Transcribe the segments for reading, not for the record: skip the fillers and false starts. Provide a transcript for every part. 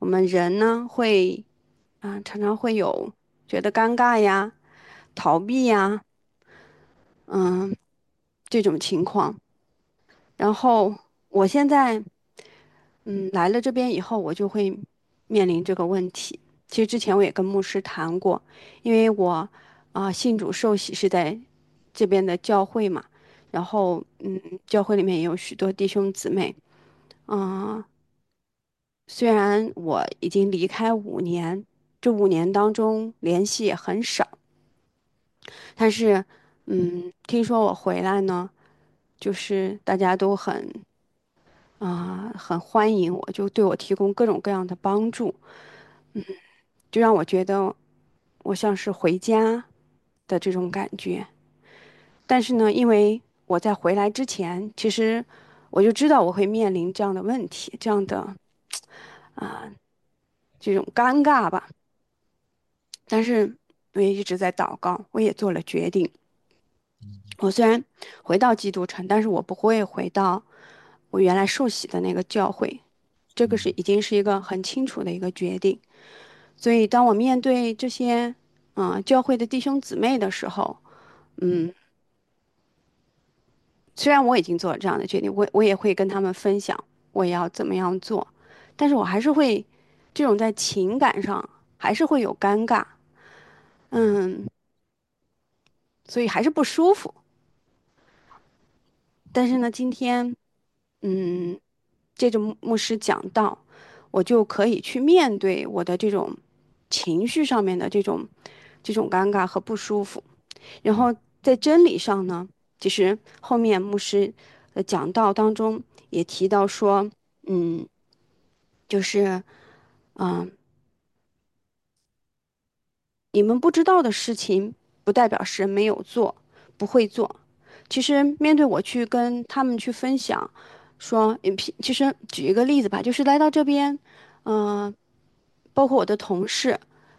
我们人呢会常常会有觉得尴尬呀、逃避呀，嗯，这种情况。然后我现在来了这边以后，我就会面临这个问题。其实之前我也跟牧师谈过，因为我信主受洗是在这边的教会嘛，然后教会里面也有许多弟兄姊妹，嗯、虽然我已经离开5年，这5年当中联系也很少，但是听说我回来呢，就是大家都很欢迎我，就对我提供各种各样的帮助，就让我觉得我像是回家的这种感觉。但是呢，因为我在回来之前，其实我就知道我会面临这样的问题，这样的这种尴尬吧。但是我也一直在祷告，我也做了决定。我虽然回到基督城，但是我不会回到我原来受洗的那个教会，这个已经是一个很清楚的一个决定。所以，当我面对这些教会的弟兄姊妹的时候，嗯，虽然我已经做了这样的决定，我也会跟他们分享我要怎么样做，但是我还是会这种在情感上还是会有尴尬，嗯，所以还是不舒服。但是呢，今天嗯，借着牧师讲道，我就可以去面对我的这种情绪上面的这种尴尬和不舒服。然后在真理上呢，其实后面牧师的讲道当中也提到说，嗯，就是嗯，你们不知道的事情，不代表神没有做，不会做。其实面对我去跟他们去分享，说，其实举一个例子吧，就是来到这边，嗯、包括我的同事，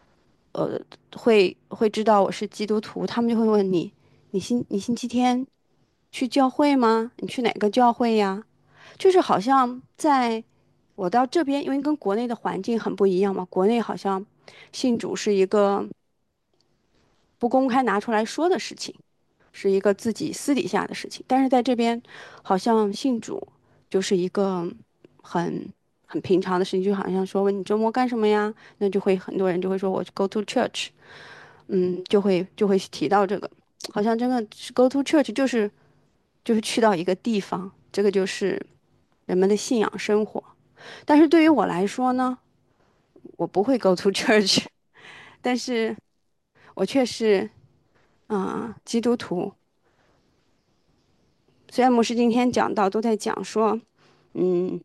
会知道我是基督徒，他们就会问你，你星期天去教会吗？你去哪个教会呀？就是好像在我到这边，因为跟国内的环境很不一样嘛，国内好像信主是一个不公开拿出来说的事情，是一个自己私底下的事情。但是在这边，好像信主就是一个很很平常的事情，就好像说问你周末干什么呀，那就会很多人就会说我 go to church，就会提到这个，好像真的是 go to church 就是去到一个地方，这个就是人们的信仰生活。但是对于我来说呢，我不会 go to church，但是我却是基督徒。虽然牧师今天讲到都在讲说，嗯，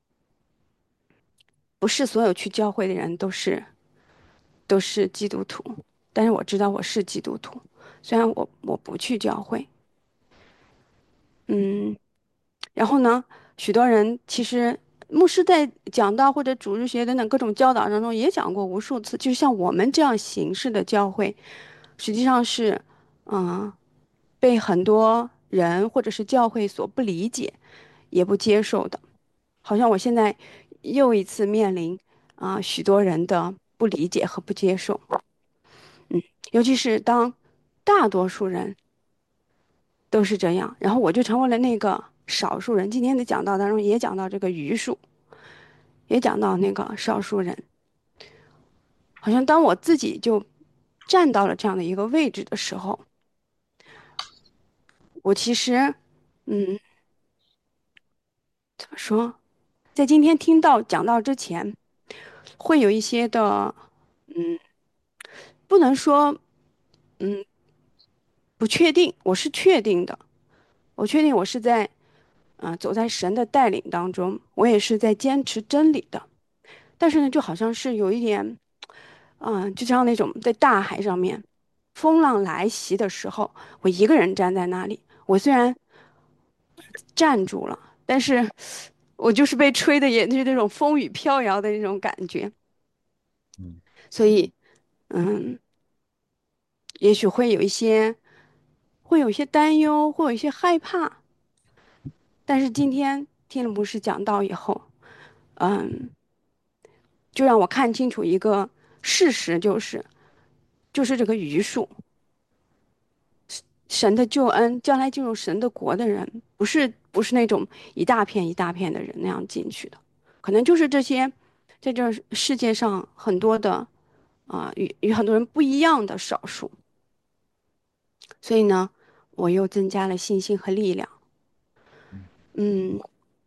不是所有去教会的人都是基督徒，但是我知道我是基督徒，虽然我不去教会，嗯，然后呢，许多人其实牧师在讲道或者主日学等等各种教导当中也讲过无数次，就像我们这样形式的教会，实际上是，嗯，被很多人或者是教会所不理解，也不接受的。好像我现在又一次面临许多人的不理解和不接受，尤其是当大多数人都是这样，然后我就成为了那个少数人。今天的讲道当中也讲到这个余数，也讲到那个少数人。好像当我自己就站到了这样的一个位置的时候，我其实怎么说，在今天听到讲道之前，会有一些的不能说不确定，我是确定的。我确定我是在走在神的带领当中，我也是在坚持真理的。但是呢，就好像是有一点，就像那种在大海上面，风浪来袭的时候，我一个人站在那里，我虽然站住了，但是我就是被吹的，也就是那种风雨飘摇的那种感觉。 嗯所以，嗯，也许会有一些担忧，会有一些害怕。但是今天听了牧师讲道以后，嗯。 就让我看清楚一个事实，就是这个余数，神的救恩，将来进入神的国的人，不是那种一大片一大片的人那样进去的，可能就是这些在这世界上很多的与很多人不一样的少数。所以呢，我又增加了信心和力量。嗯，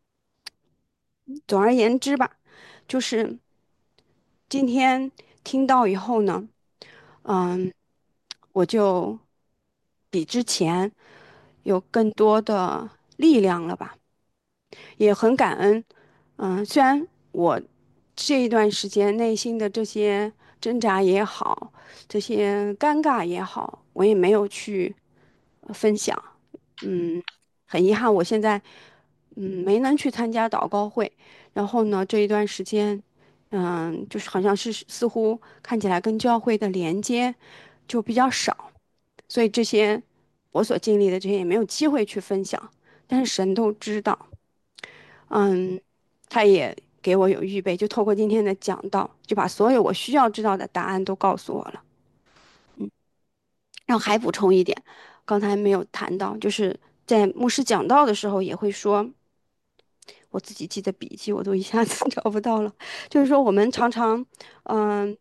总而言之吧，就是今天听到以后呢，嗯，我就比之前有更多的力量了吧，也很感恩。虽然我这一段时间内心的这些挣扎也好，这些尴尬也好，我也没有去分享。嗯，很遗憾，我现在没能去参加祷告会。然后呢，这一段时间，就是好像是似乎看起来跟教会的连接就比较少，所以这些我所经历的这些也没有机会去分享。但是神都知道，嗯，他也给我有预备，就透过今天的讲道，就把所有我需要知道的答案都告诉我了。然后还补充一点，刚才没有谈到，就是在牧师讲道的时候也会说，我自己记的笔记我都一下子找不到了，就是说我们常常，嗯、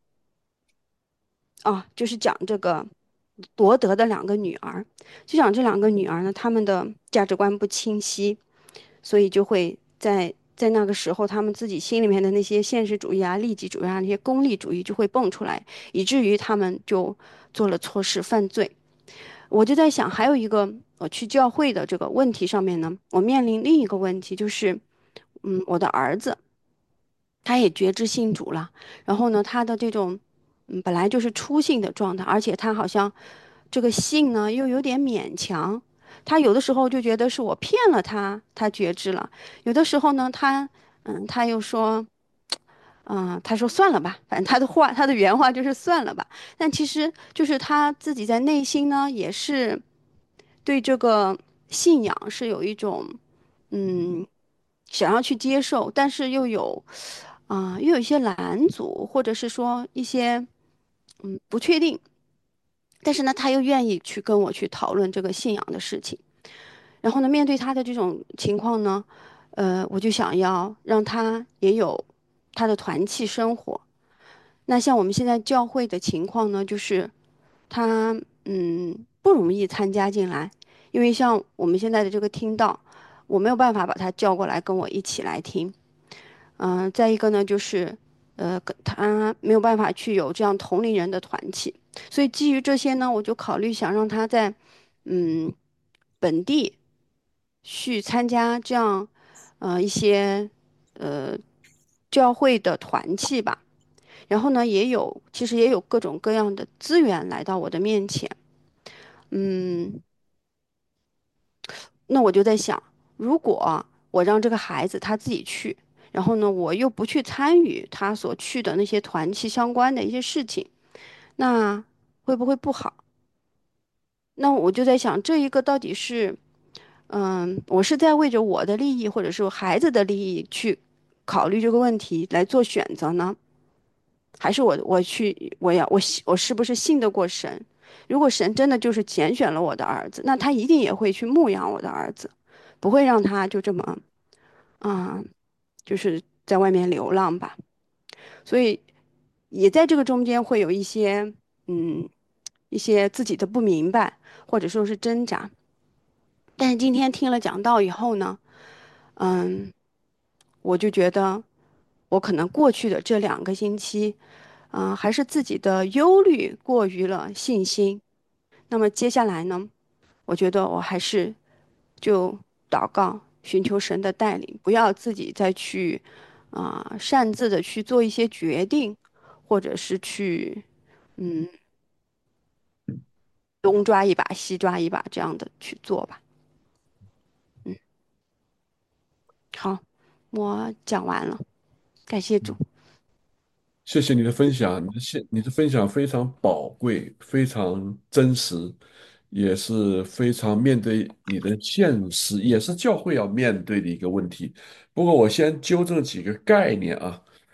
就是讲这个罗德的两个女儿，就讲这两个女儿呢，她们的价值观不清晰，所以就会在那个时候，他们自己心里面的那些现实主义啊、利己主义啊、那些功利主义就会蹦出来，以至于他们就做了错事、犯罪。我就在想，还有一个我去教会的这个问题上面呢，我面临另一个问题，就是我的儿子他也觉知信主了，然后呢，他的这种本来就是初信的状态，而且他好像这个信呢又有点勉强，他有的时候就觉得是我骗了他，他觉知了，有的时候呢，他又说。他说算了吧，反正他的话，他的原话就是算了吧。但其实就是他自己在内心呢，也是对这个信仰是有一种嗯想要去接受，但是又有一些拦阻，或者是说一些不确定。但是呢，他又愿意去跟我去讨论这个信仰的事情。然后呢，面对他的这种情况呢，我就想要让他也有他的团契生活。那像我们现在教会的情况呢，就是他不容易参加进来，因为像我们现在的这个听道，我没有办法把他叫过来跟我一起来听。再一个呢，就是他没有办法去有这样同龄人的团契，所以基于这些呢，我就考虑想让他在嗯本地去参加这样一些呃教会的团契吧。然后呢，其实也有各种各样的资源来到我的面前。嗯，那我就在想，如果我让这个孩子他自己去，然后呢，我又不去参与他所去的那些团契相关的一些事情，那会不会不好？那我就在想，这一个到底是，我是在为着我的利益，或者是孩子的利益去考虑这个问题来做选择呢？还是我是不是信得过神？如果神真的就是拣选了我的儿子，那他一定也会去牧养我的儿子，不会让他就这么啊、就是在外面流浪吧。所以也在这个中间会有嗯一些自己的不明白，或者说是挣扎。但是今天听了讲道以后呢，嗯，我就觉得我可能过去的这2个星期。还是自己的忧虑过于了信心。那么接下来呢，我觉得我还是就祷告，寻求神的带领，不要自己再去擅自的去做一些决定，或者是去嗯东抓一把西抓一把这样的去做吧。嗯，好，我讲完了，感谢主。 谢谢你的分享，你的分享非常宝贵，非常真实，也是非常面对你的现实，也是教会要面对的一个问题。不过我先纠正几个概念啊。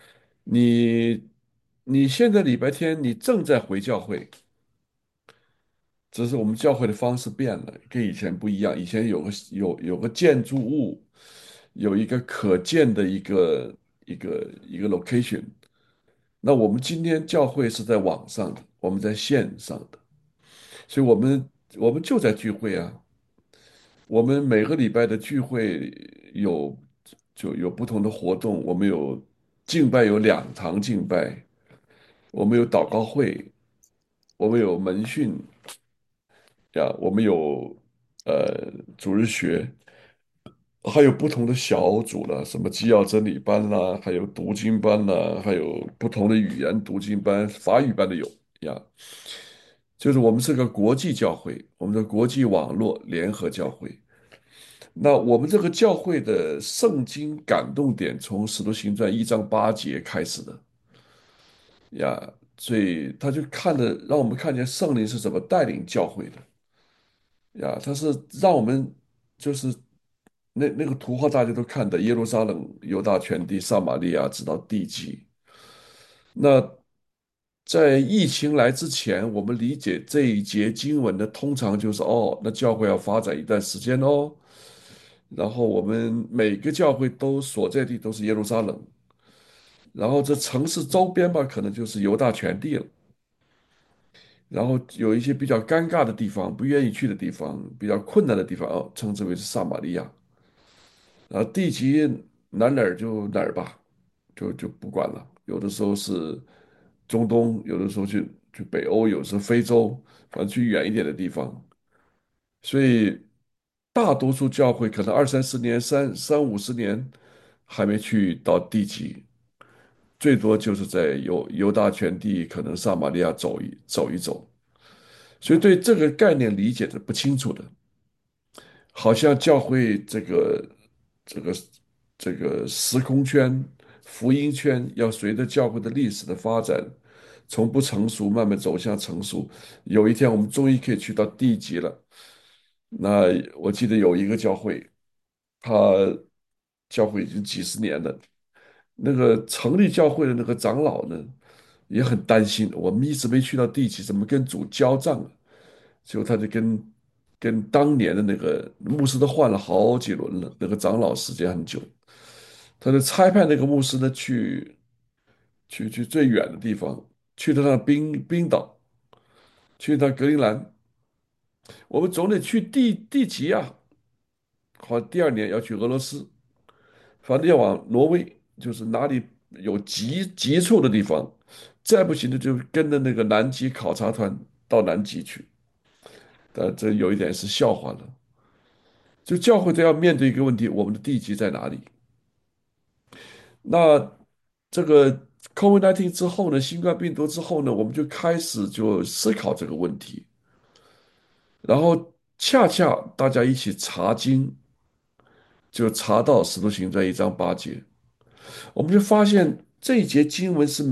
你你现在礼拜天你正在回教会，只是我们教会的方式变了，跟以前不一样。以前有个建筑物，有一个可见的一个 location。那我们今天教会是在网上的，我们在线上的，所以我们就在聚会啊。我们每个礼拜的聚会有就有不同的活动，我们有敬拜有2堂敬拜，我们有祷告会，我们有门训呀，我们有主日学，还有不同的小组了，什么基要真理班啦，还有读经班啦，还有不同的语言读经班，法语班的有呀。就是我们是个国际教会，我们的国际网络联合教会。那我们这个教会的圣经感动点从《使徒行传》1章8节开始的呀，所以他就让我们看见圣灵是怎么带领教会的呀。他是让我们就是那个图画大家都看的，耶路撒冷、犹大全地、撒玛利亚直到地极。那在疫情来之前，我们理解这一节经文的通常就是哦，那教会要发展一段时间哦。然后我们每个教会都所在地都是耶路撒冷，然后这城市周边吧，可能就是犹大全地了。然后有一些比较尴尬的地方、不愿意去的地方、比较困难的地方，哦，称之为是撒玛利亚。然后地级哪儿就哪儿吧，就不管了。有的时候是中东，有的时候去北欧，有时候非洲，反正去远一点的地方。所以大多数教会可能二三十年、三五十年还没去到地级，最多就是在犹大全地，可能撒玛利亚走一走。所以对这个概念理解的不清楚的，好像教会这个这个时空圈、福音圈要随着教会的历史的发展，从不成熟慢慢走向成熟。有一天我们终于可以去到地级了。那我记得有一个教会，他教会已经几十年了，那个成立教会的那个长老呢，也很担心，我们一直没去到地级，怎么跟主交账啊？结果他就跟当年的那个牧师都换了好几轮了，那个长老时间很久，他就差派那个牧师呢去最远的地方，去到那冰岛，去到格陵兰，我们总得去地级啊。好，第二年要去俄罗斯，反正要往挪威，就是哪里有急处的地方，再不行的就跟着那个南极考察团到南极去。但这有一点是笑话了，就教会都要面对一个问题：我们的地基在哪里？那这个 COVID-19 之后呢，新冠病毒之后呢，我们就开始就思考这个问题，然后恰恰大家一起查经，就查到《使徒行传》1章8节，我们就发现这一节经文是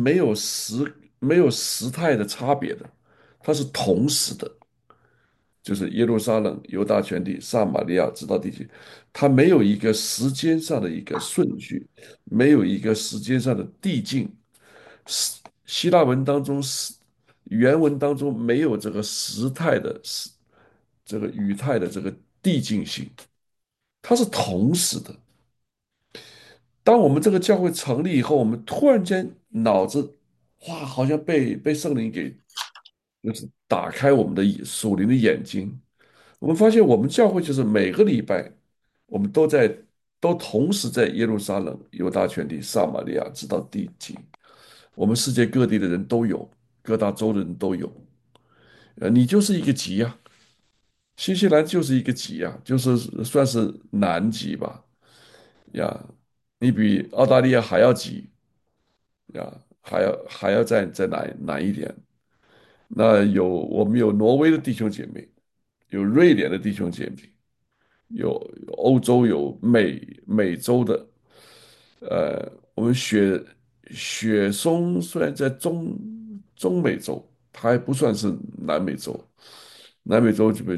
没有时态的差别的，它是同时的。就是耶路撒冷、犹大全地、撒玛利亚直到地极，它没有一个时间上的一个顺序，没有一个时间上的递进。希腊文当中原文当中没有这个时态的这个语态的这个递进性，它是同时的。当我们这个教会成立以后，我们突然间脑子哇，好像被圣灵给就是打开我们的属灵的眼睛。我们发现，我们教会就是每个礼拜，我们都同时在耶路撒冷、犹大全地、撒玛利亚直到地极。我们世界各地的人都有，各大洲的人都有。你就是一个极呀，新西兰就是一个极呀，就是算是南极吧。呀，你比澳大利亚还要极呀，还要再南一点。那我们有挪威的弟兄姐妹，有瑞典的弟兄姐妹，有欧洲有美洲的。我们雪松虽然在中美洲，它还不算是南美洲。南美洲就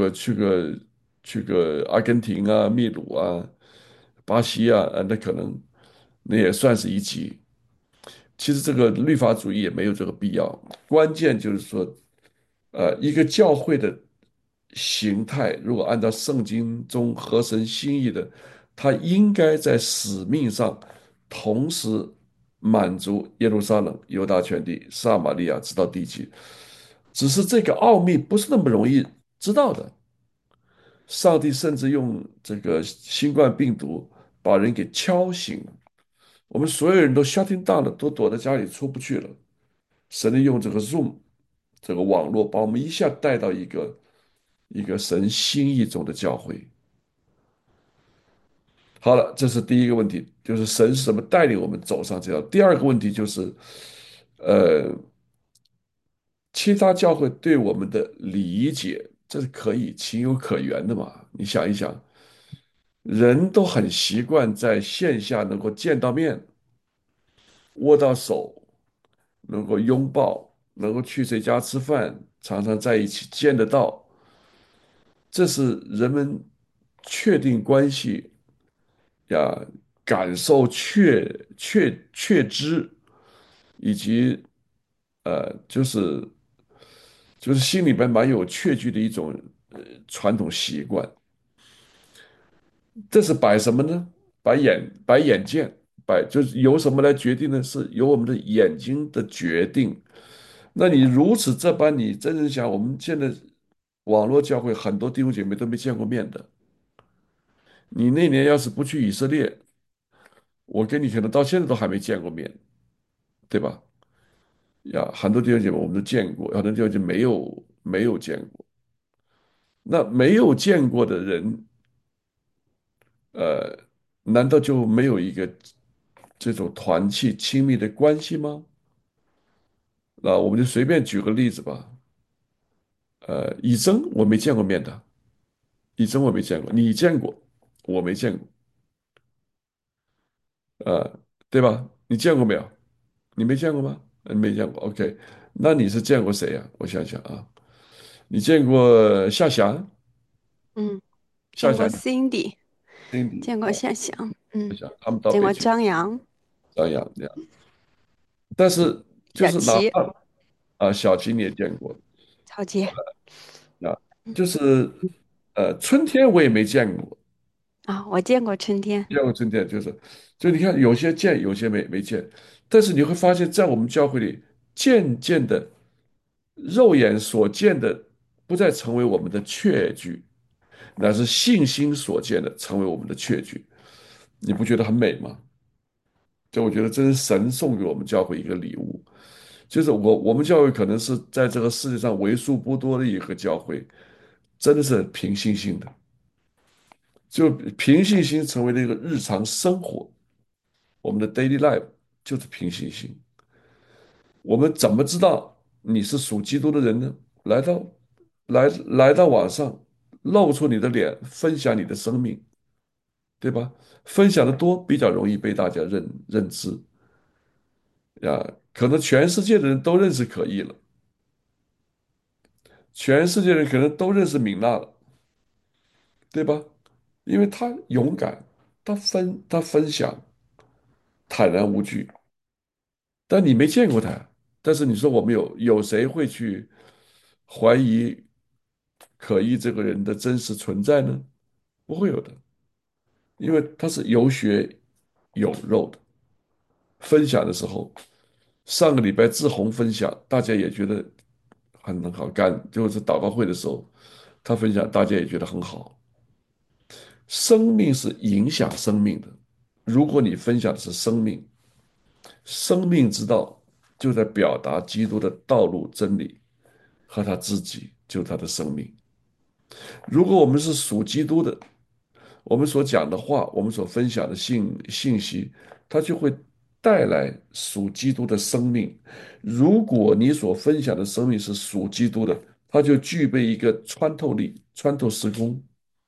去个阿根廷啊、秘鲁啊、巴西啊，那可能那也算是一级。 其实这个律法主义也没有这个必要。关键就是说，一个教会的形态，如果按照圣经中合神心意的，它应该在使命上同时满足耶路撒冷、犹大全地、撒玛利亚直到地极。只是这个奥秘不是那么容易知道的。上帝甚至用这个新冠病毒把人给敲醒了，我们所有人都 shutting down 了，都躲在家里出不去了。神利用这个 Zoom 这个网络，把我们一下带到一个神心意中的教会。好了，这是第一个问题，就是神是怎么带领我们走上这条。第二个问题就是，呃，其他教会对我们的理解，这是可以情有可原的嘛？你想一想，人都很习惯在线下能够见到面，握到手，能够拥抱，能够去谁家吃饭，常常在一起见得到，这是人们确定关系呀、感受确知，以及就是心里边蛮有确据的一种传统习惯。这是摆什么呢？摆眼见，就是由什么来决定呢？是由我们的眼睛的决定。那你如此这般，你真正想，我们现在网络教会很多弟兄姐妹都没见过面的。你那年要是不去以色列，我跟你可能到现在都还没见过面，对吧？呀，很多弟兄姐妹我们都见过，很多弟兄姐妹没有见过。那没有见过的人，呃，难道就没有一个这种团契亲密的关系吗？那我们就随便举个例子吧。以真我没见过面的，以真我没见过，你见过，我没见过，对吧？你见过没有？你没见过吗？没见过。OK，那你是见过谁呀？我想想啊，你见过夏霞？ 嗯，见过夏霞， Cindy， Cindy 见过啊， 夏翔， 夏霞，他们到见过北京张扬、 张扬这样，但是就是哪小齐、 怕小琪你也见过曹杰啊，就是春天我也没见过， 啊，我见过春天。 见过春天就你看有些见，有些没见，但是你会发现在我们教会里，渐渐的肉眼所见的不再成为我们的确据，乃是信心所见的成为我们的确据。你不觉得很美吗？就我觉得这是神送给我们教会一个礼物，就是我们教会可能是在这个世界上为数不多的一个教会，真的是凭信心的，就凭信心成为了一个日常生活，我们的 daily life 就是凭信心。我们怎么知道你是属基督的人呢？来到网上，露出你的脸，分享你的生命，对吧？分享的多，比较容易被大家认知呀。可能全世界的人都认识可意了，全世界人可能都认识米娜了，对吧？因为他勇敢，他分享，坦然无惧。但你没见过他，但是你说我们有谁会去怀疑可疑这个人的真实存在呢？不会有的，因为他是有血有肉的。分享的时候，上个礼拜志宏分享，大家也觉得很好干，就是祷告会的时候，他分享，大家也觉得很好。生命是影响生命的，如果你分享的是生命，生命之道就在表达基督的道路真理和他自己，就是他的生命。如果我们是属基督的，我们所讲的话，我们所分享的信息，它就会带来属基督的生命。如果你所分享的生命是属基督的，它就具备一个穿透力、穿透时空。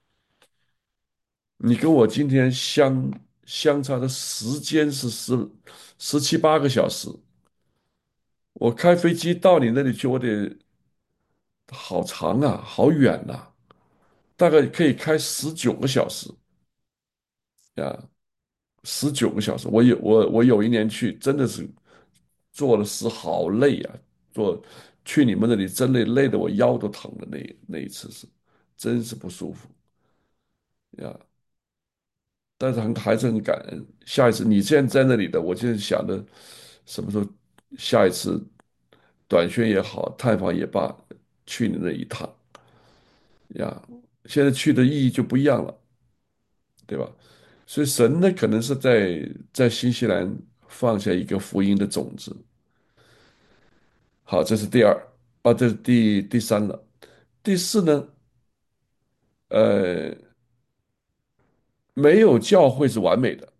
你跟我今天相差的时间是17、18个小时，我开飞机到你那里去，我得好长啊，好远呐、大概可以开19个小时呀，19个小时。我有一年去，真的是做的事好累啊，做去你们那里真累，累得我腰都疼了。那一次是真是不舒服呀，但是还是很感恩。下一次你现在在那里的，我就想着什么时候下一次短宣也好，探访也罢，去你那一趟呀。现在去的意义就不一样了，对吧？所以神呢，可能是在新西兰放下一个福音的种子。好，这是第二啊，这是第三了。第四呢，呃，没有教会是完美的。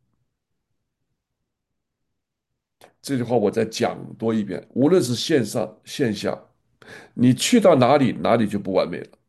这句话我再讲多一遍，无论是线上线下，你去到哪里，哪里就不完美了。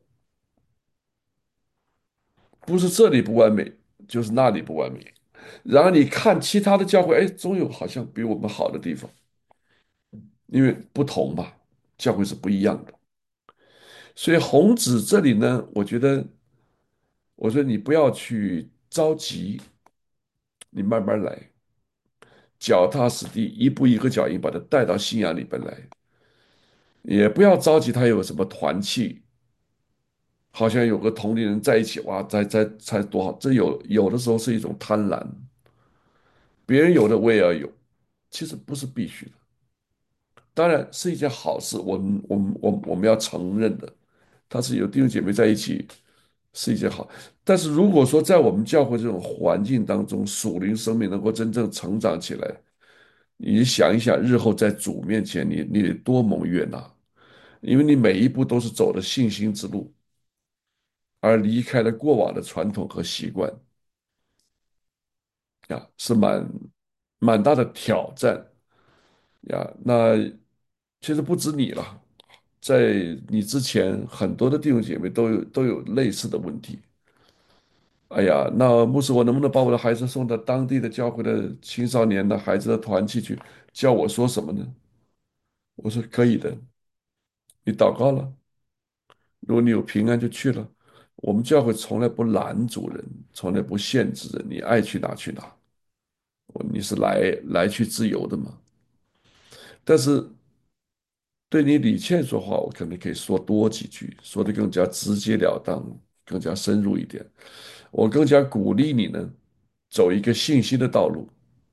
不是这里不完美，就是那里不完美。然后你看其他的教会，哎，总有好像比我们好的地方，因为不同嘛，教会是不一样的。所以红纸这里呢，我说你不要去着急，你慢慢来，脚踏实地，一步一个脚印把它带到信仰里边来，也不要着急他有什么团契，好像有个同龄人在一起，哇，才多好。这有的时候是一种贪婪，别人有的我也要有，其实不是必须的。当然是一件好事，我们要承认的，他是有弟兄姐妹在一起是一件好。但是如果说在我们教会这种环境当中，属灵生命能够真正成长起来，你想一想，日后在主面前你得多蒙悦纳，因为你每一步都是走的信心之路，而离开了过往的传统和习惯呀，是蛮大的挑战呀。那其实不止你了。在你之前，很多的弟兄姐妹都有类似的问题。哎呀，那牧师，我能不能把我的孩子送到当地的教会的青少年的孩子的团契去？教我说什么呢？我说可以的，你祷告了，如果你有平安就去了。我们教会从来不拦阻人，从来不限制人，你爱去哪去哪。你是来去自由的嘛？但是对你李倩说话，我可能可以说多几句，说的更加直截了当，更加深入一点。我更加鼓励你呢，走一个信心的道路，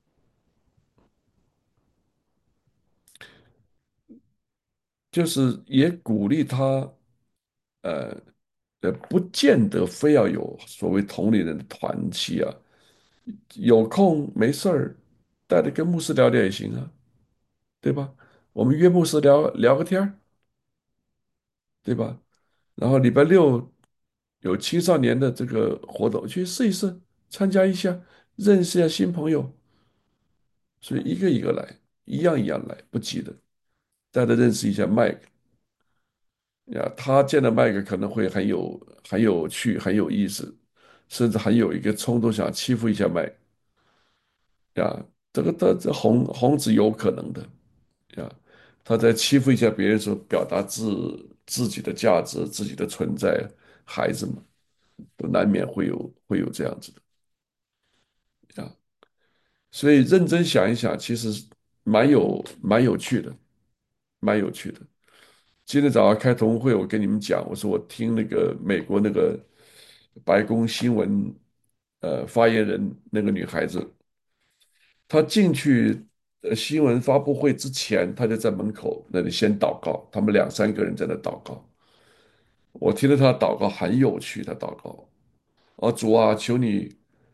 就是也鼓励他，呃不见得非要有所谓同龄人的团契啊，有空没事儿，带着跟牧师聊聊也行啊，对吧？我们约牧师聊聊个天儿，对吧？然后礼拜六有青少年的这个活动，去试一试，参加一下，认识一下新朋友。所以一个一个来，一样一样来，不急的。带他认识一下麦克呀，他见到麦克可能会很有趣，很有意思，甚至很有一个冲动想欺负一下麦克呀。这红子有可能的呀，他在欺负一下别人的时候，表达自己的价值、自己的存在，孩子们都难免会有这样子的呀。所以认真想一想，其实蛮有趣的，蛮有趣的。今天早上开同会，我跟你们讲，我说我听那个美国那个白宫新闻发言人那个女孩子，她进去新闻发布会之前，她就在门口那里先祷告，他们两三个人在那祷告。我听到她祷告很有趣，她祷告，哦主啊，求你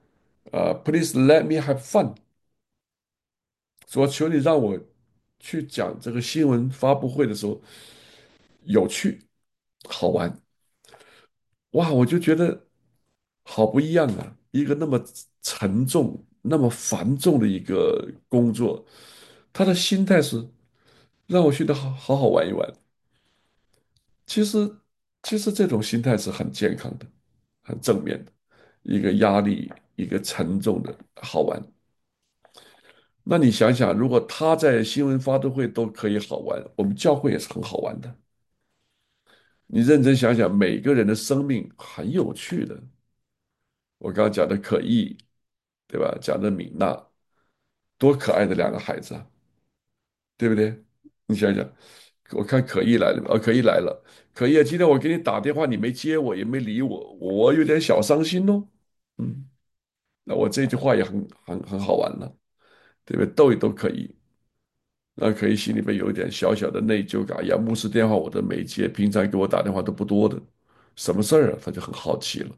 please let me have fun，主啊，求你让我去讲这个新闻发布会的时候有趣好玩。哇，我就觉得好不一样啊！一个那么沉重、那么繁重的一个工作，他的心态是让我去得好好玩一玩。其实，其实这种心态是很健康的、很正面的。一个压力，一个沉重的好玩。那你想想，如果他在新闻发布会都可以好玩，我们教会也是很好玩的。你认真想想，每个人的生命很有趣的。我刚刚讲的可意，对吧？讲的米娜，多可爱的两个孩子啊， 对不对？你想想，我看可意来了，可意来了，可意啊，今天我给你打电话，你没接我，也没理我，我有点小伤心哦。嗯，那我这句话也很好玩了，对不对？逗一逗可以，那可以心里面有一点小小的内疚感。哎呀，牧师电话我都没接，平常给我打电话都不多的，什么事儿啊？他就很好奇了，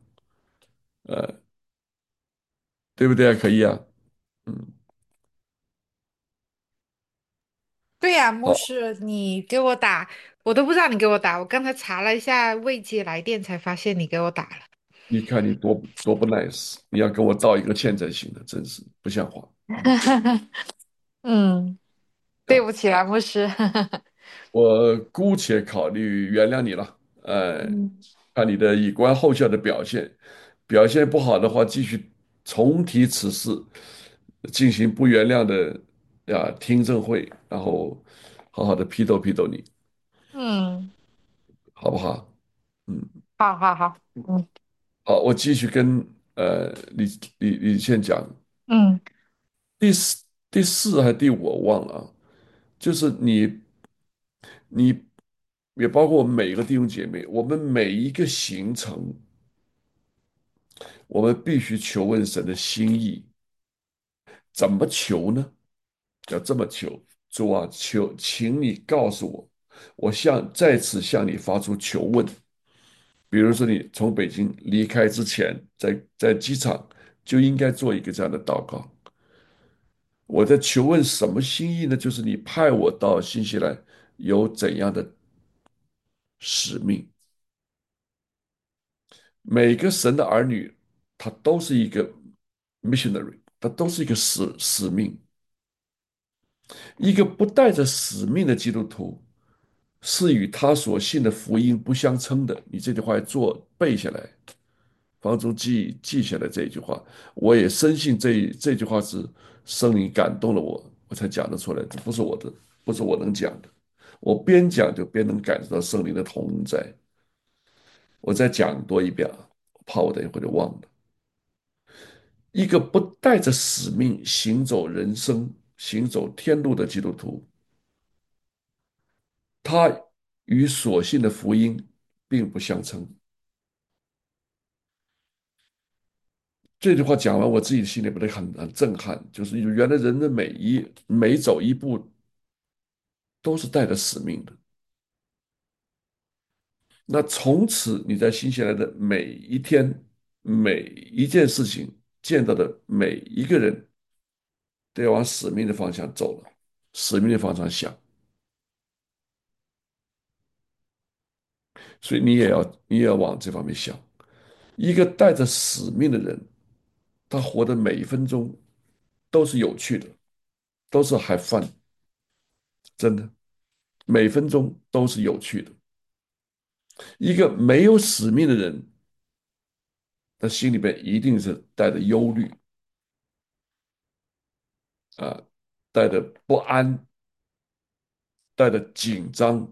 对不对啊？可以啊，嗯， 对呀，牧好， 师，你给我打，我都不知道你给我打。我刚才查了一下未接来电，才发现你给我打了。 你看你多不 nice，你要跟我道一个歉才行的，真是不像话。嗯嗯，对啊。 不起啦，牧师。 我姑且考虑原谅你了， 嗯看你的以观后效的表现，表现不好的话，继续重提此事，进行不原谅的听证会，然后好好的批斗批斗你， 嗯， 好不好？嗯， 好好好，嗯好，我继续跟李现讲嗯第四还是第五我忘了啊，就是你也包括我们每一个弟兄姐妹，我们每一个行程。我们必须求问神的心意，怎么求呢？要这么求，主啊，请你告诉我，我再次向你发出求问。比如说，你从北京离开之前，在机场就应该做一个这样的祷告。我在求问什么心意呢？就是你派我到新西兰有怎样的使命？每个神的儿女，他都是一个 missionary，他都是一个使命。一个不带着使命的基督徒，是与他所信的福音不相称的。你这句话要背下来，房中记下来这一句话。我也深信这句话是圣灵感动了我，我才讲得出来。这不是我能讲的。我边讲就边能感受到圣灵的同在。我再讲多一遍啊，怕我等一会儿就忘了。一个不带着使命行走人生、行走天路的基督徒，他与所信的福音并不相称。这句话讲完，我自己心里不得很震撼，就是原来人的每走一步都是带着使命的。那从此你在新西兰的每一天、每一件事情见到的每一个人，都要往使命的方向走了，使命的方向想，所以你也要往这方面想。一个带着使命的人，他活的每一分钟都是有趣的，都是还 fun，真的，每分钟都是有趣的。一个没有使命的人，他心里边一定是带着忧虑啊，带着不安，带着紧张，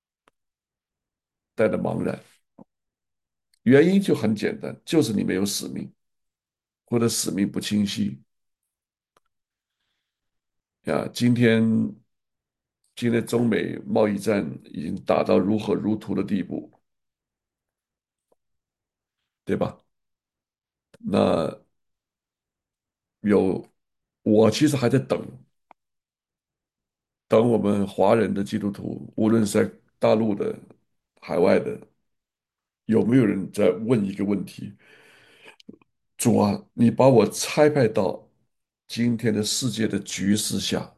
带着茫然。原因就很简单，就是你没有使命，或者使命不清晰啊。今天中美贸易战已经打到如火如荼的地步，对吧？那有我其实还在等我们华人的基督徒，无论是在大陆的、海外的，有没有人在问一个问题：主啊，你把我差派到今天的世界的局势下，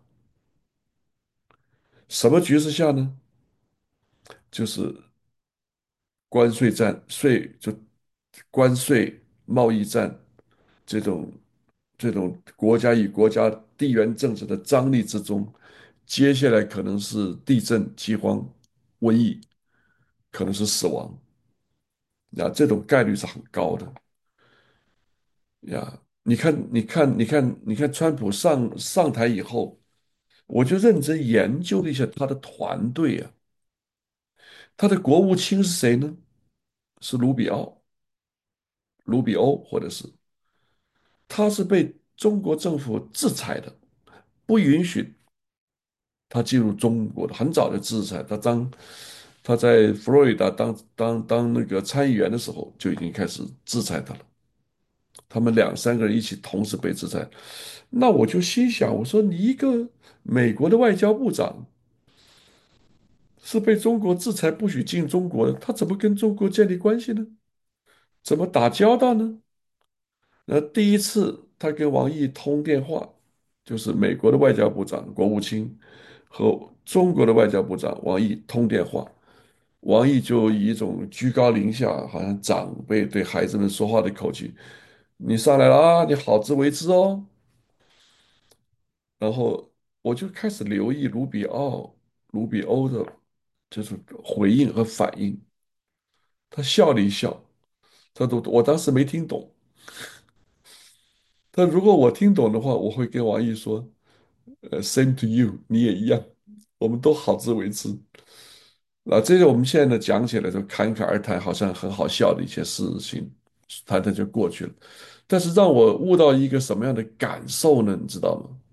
什么局势下呢？就是关税战、关税贸易战这种国家与国家地缘政治的张力之中，接下来可能是地震、饥荒、瘟疫，可能是死亡。这种概率是很高的呀。你看，川普上台以后，我就认真研究了一下他的团队啊，他的国务卿是谁呢？是卢比欧，或者是他是被中国政府制裁的，不允许他进入中国的很早就制裁他在佛罗里达当那个参议员的时候就已经开始制裁他了。他们两三个人一起同时被制裁，那我就心想，我说你一个美国的外交部长是被中国制裁不许进中国的，他怎么跟中国建立关系呢？怎么打交道呢？那第一次他跟王毅通电话，就是美国的外交部长国务卿和中国的外交部长王毅通电话，王毅就以一种居高临下，好像长辈对孩子们说话的口气：“你上来了啊，你好自为之哦。”然后我就开始留意卢比欧的，就是回应和反应。他笑了一笑，他说：“我当时没听懂，但如果我听懂的话，我会跟王毅说。” same to you，你也一样，我们都好自为之。这个我们现在呢讲起来就侃侃而谈，好像很好笑的一些事情，谈谈就过去了。但是让我悟到一个什么样的感受呢？你知道吗？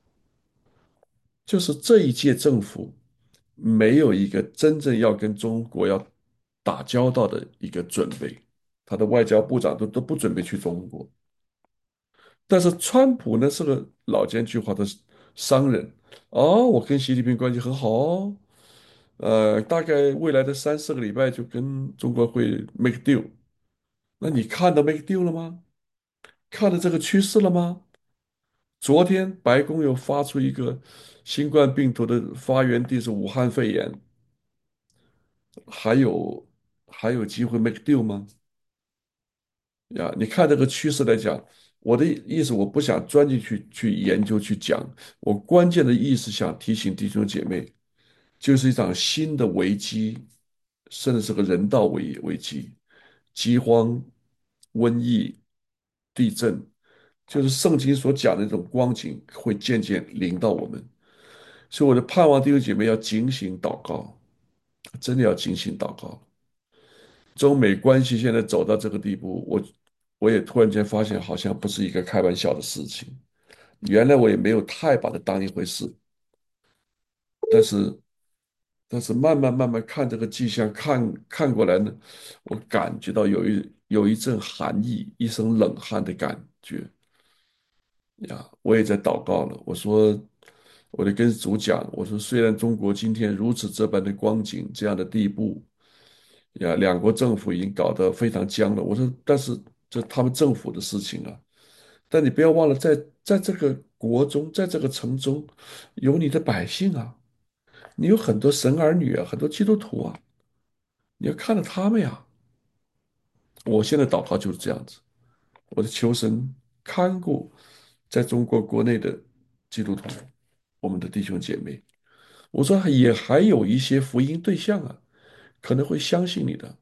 就是这一届政府没有一个真正要跟中国要打交道的一个准备，他的外交部长都不准备去中国。但是川普呢是个老奸巨猾的商人，哦，我跟习近平关系很好哦，大概未来的3、4个礼拜就跟中国会 make deal。那你看到 make deal 了吗？看到这个趋势了吗？昨天白宫又发出一个新冠病毒的发源地是武汉肺炎，还有还有机会 make deal 吗？呀，你看这个趋势来讲，我的意思我不想钻进去研究去讲，我关键的意思想提醒弟兄姐妹，就是一场新的危机，甚至是个人道危机，饥荒、瘟疫、地震，就是圣经所讲的那种光景会渐渐临到我们，所以我的盼望弟兄姐妹要警醒祷告，真的要警醒祷告。中美关系现在走到这个地步，我也突然间发现，好像不是一个开玩笑的事情。原来我也没有太把它当一回事，但是慢慢看这个迹象，看过来呢，我感觉到有一阵寒意，一身冷汗的感觉呀。我也在祷告了，我说，我就跟主讲，我说虽然中国今天如此这般的光景，这样的地步。呀，两国政府已经搞得非常僵了。我说，但是这他们政府的事情啊，但你不要忘了在这个国中，在这个城中，有你的百姓啊，你有很多神儿女啊，很多基督徒啊，你要看着他们呀。我现在祷告就是这样子，我的求神看顾在中国国内的基督徒，我们的弟兄姐妹。我说也还有一些福音对象啊，可能会相信你的。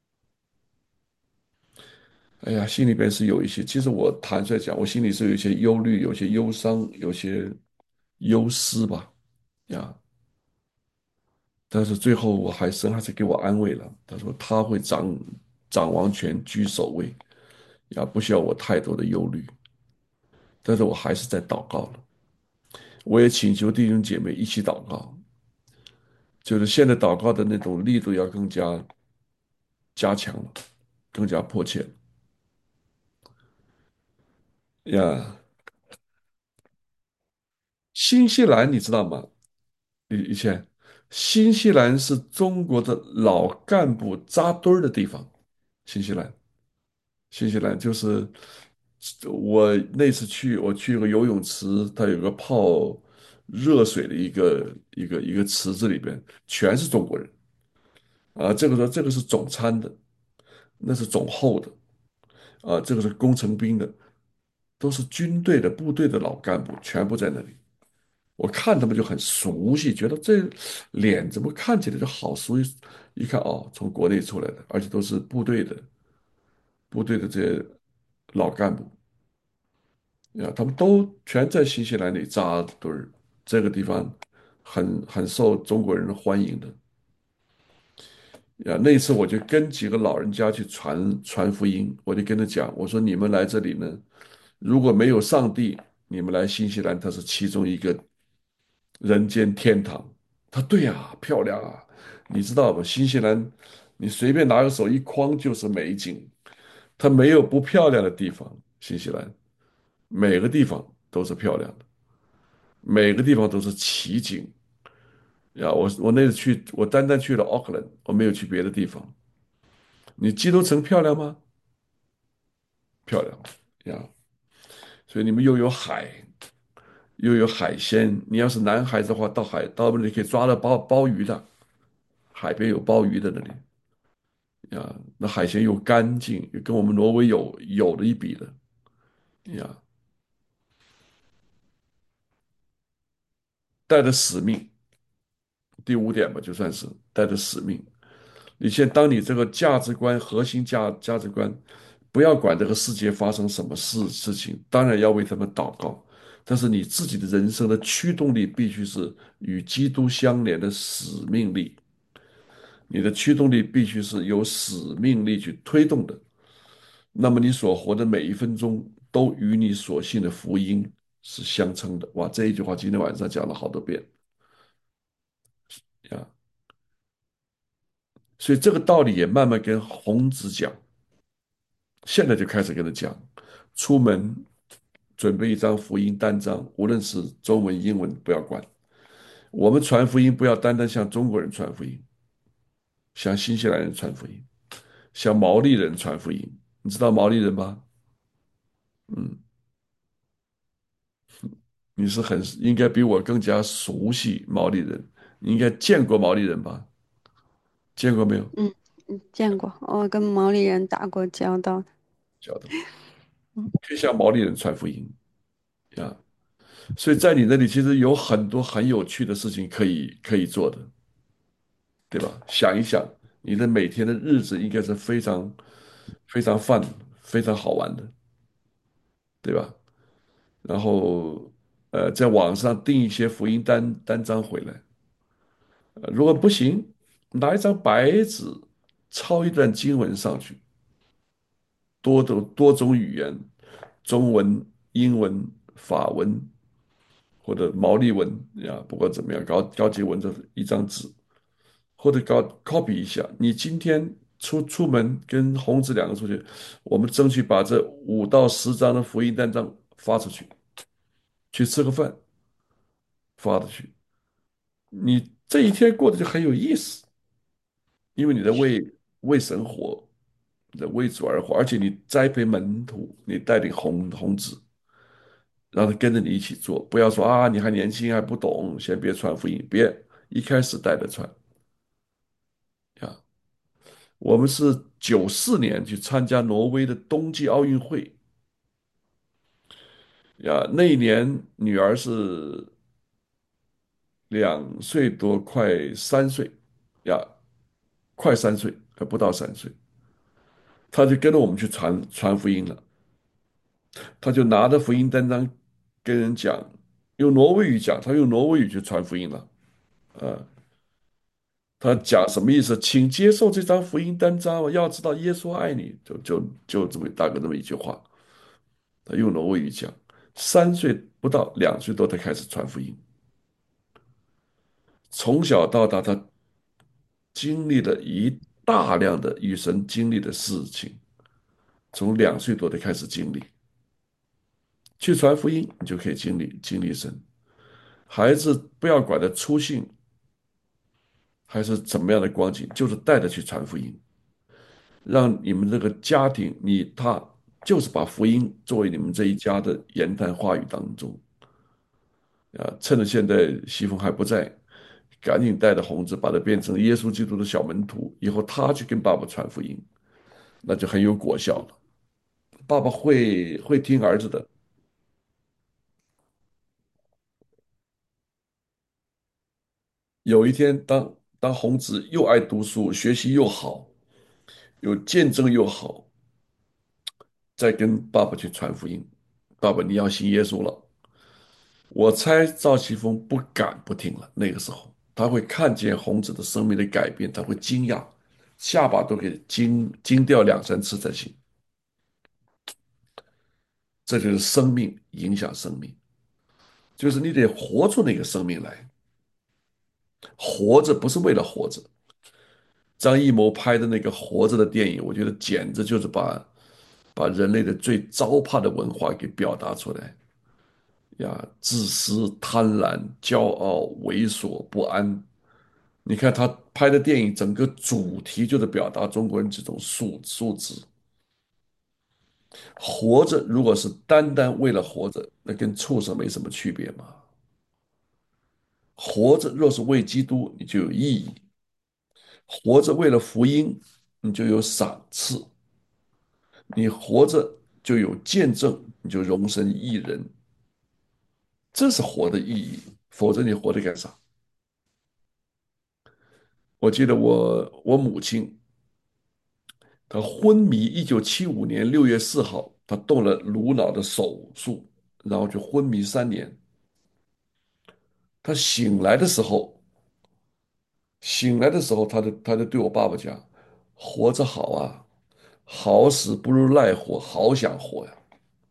哎呀，心里边是有一些，其实我坦率讲，我心里是有一些忧虑，有些忧伤，有些忧思吧，呀。但是最后神还是给我安慰了，他说他会掌王权居首位，呀，不需要我太多的忧虑。但是我还是在祷告了，我也请求弟兄姐妹一起祷告，就是现在祷告的那种力度要更加加强了，更加迫切了呀。新西兰你知道吗？以前，新西兰是中国的老干部扎堆儿的地方。新西兰，新西兰就是我那次去，我去个游泳池，它有个泡热水的一个池子里边，全是中国人啊。这个是总参的，那是总后的啊，这个是工程兵的，都是军队的部队的老干部，全部在那里。我看他们就很熟悉，觉得这脸怎么看起来就好熟悉？一看哦，从国内出来的，而且都是部队的这些老干部呀，他们都全在新西兰里扎堆儿，这个地方很受中国人欢迎的呀。那次我就跟几个老人家去传福音，我就跟他讲，我说你们来这里呢，如果没有上帝，你们来新西兰，它是其中一个人间天堂。他对啊，漂亮啊，你知道吗？新西兰，你随便拿个手一框就是美景，它没有不漂亮的地方。新西兰每个地方都是漂亮的，每个地方都是奇景呀。我那次去，我单单去了奥克兰，我没有去别的地方。你基督城漂亮吗？漂亮呀，所以你们又有海，又有海鲜。你要是男孩子的话，到那里可以抓到鲍鱼的，海边有鲍鱼的那里呀。那海鲜又干净，跟我们挪威有的一比的呀。带着使命，第五点吧，就算是带着使命。当你这个价值观核心价值观，不要管这个世界发生什么事情，当然要为他们祷告，但是你自己的人生的驱动力必须是与基督相连的使命力，你的驱动力必须是有使命力去推动的。那么你所活的每一分钟都与你所信的福音是相称的。哇，这一句话今天晚上讲了好多遍呀，所以这个道理也慢慢跟孔子讲。现在就开始跟他讲，出门准备一张福音单张，无论是中文、英文，不要管。我们传福音不要单单向中国人传福音，向新西兰人传福音，向毛利人传福音。你知道毛利人吗？嗯，你是应该比我更加熟悉毛利人，你应该见过毛利人吧？见过没有？ 嗯见过，我跟毛利人打过交道。 晓得， 嗯可以向毛利人传福音呀。所以在你那里其实有很多很有趣的事情可以做的。对吧？想一想，你的每天的日子应该是非常非常非常好玩的，对吧？然后在网上订一些福音单张回来，如果不行，拿一张白纸抄一段经文上去，多种语言，中文、英文、法文或者毛利文呀，不管怎么样，高级文的一张纸，或者copy 一下。你今天出门跟红子两个出去，我们争取把这5到10张的福音单张发出去，去吃个饭，发出去。你这一天过得就很有意思，因为你在为神活，你在为主而活，而且你栽培门徒，你带领红子，让他跟着你一起做，不要说啊你还年轻还不懂，先别传福音，别一开始带着传呀。我们是94年去参加挪威的冬季奥运会呀，那一年女儿是2岁多，快3岁呀，快三岁，还不到3岁，她就跟着我们去传福音了。她就拿着福音单张跟人讲，用挪威语讲，她用挪威语去传福音了。她讲什么意思？请接受这张福音单张，我要知道耶稣爱你，就这么大概这么一句话。他用挪威语讲，3岁不到2岁多才开始传福音，从小到大他经历了一大量的与神经历的事情，从2岁多的开始经历，去传福音，你就可以经历神。孩子不要管他粗信还是怎么样的光景，就是带着去传福音，让你们这个家庭，他就是把福音作为你们这一家的言谈话语当中。趁着现在西风还不在，赶紧带着红子把他变成耶稣基督的小门徒，以后他去跟爸爸传福音，那就很有果效了。爸爸会听儿子的。有一天，当红子又爱读书，学习又好，有见证又好，再跟爸爸去传福音。爸爸，你要信耶稣了。我猜赵奇峰不敢不听了。那个时候，他会看见红子的生命的改变，他会惊讶，下巴都给惊掉2、3次才行。这就是生命影响生命，就是你得活出那个生命来。 活着不是为了活着。张艺谋拍的那个《活着》的电影，我觉得简直就是把人类的最糟粕的文化给表达出来呀，自私、贪婪、骄傲、猥琐、不安。你看他拍的电影，整个主题就是表达中国人这种素质。活着如果是单单为了活着，那跟畜生没什么区别嘛。活着若是为基督，你就有意义；活着为了福音，你就有赏赐；你活着就有见证，你就荣升一人。这是活的意义，否则你活着干啥？我记得我母亲，她昏迷，1975年6月4号，她动了颅脑的手术，然后就昏迷3年。她醒来的时候，她就对我爸爸讲：“活着好啊，好死不如赖活，好想活呀。”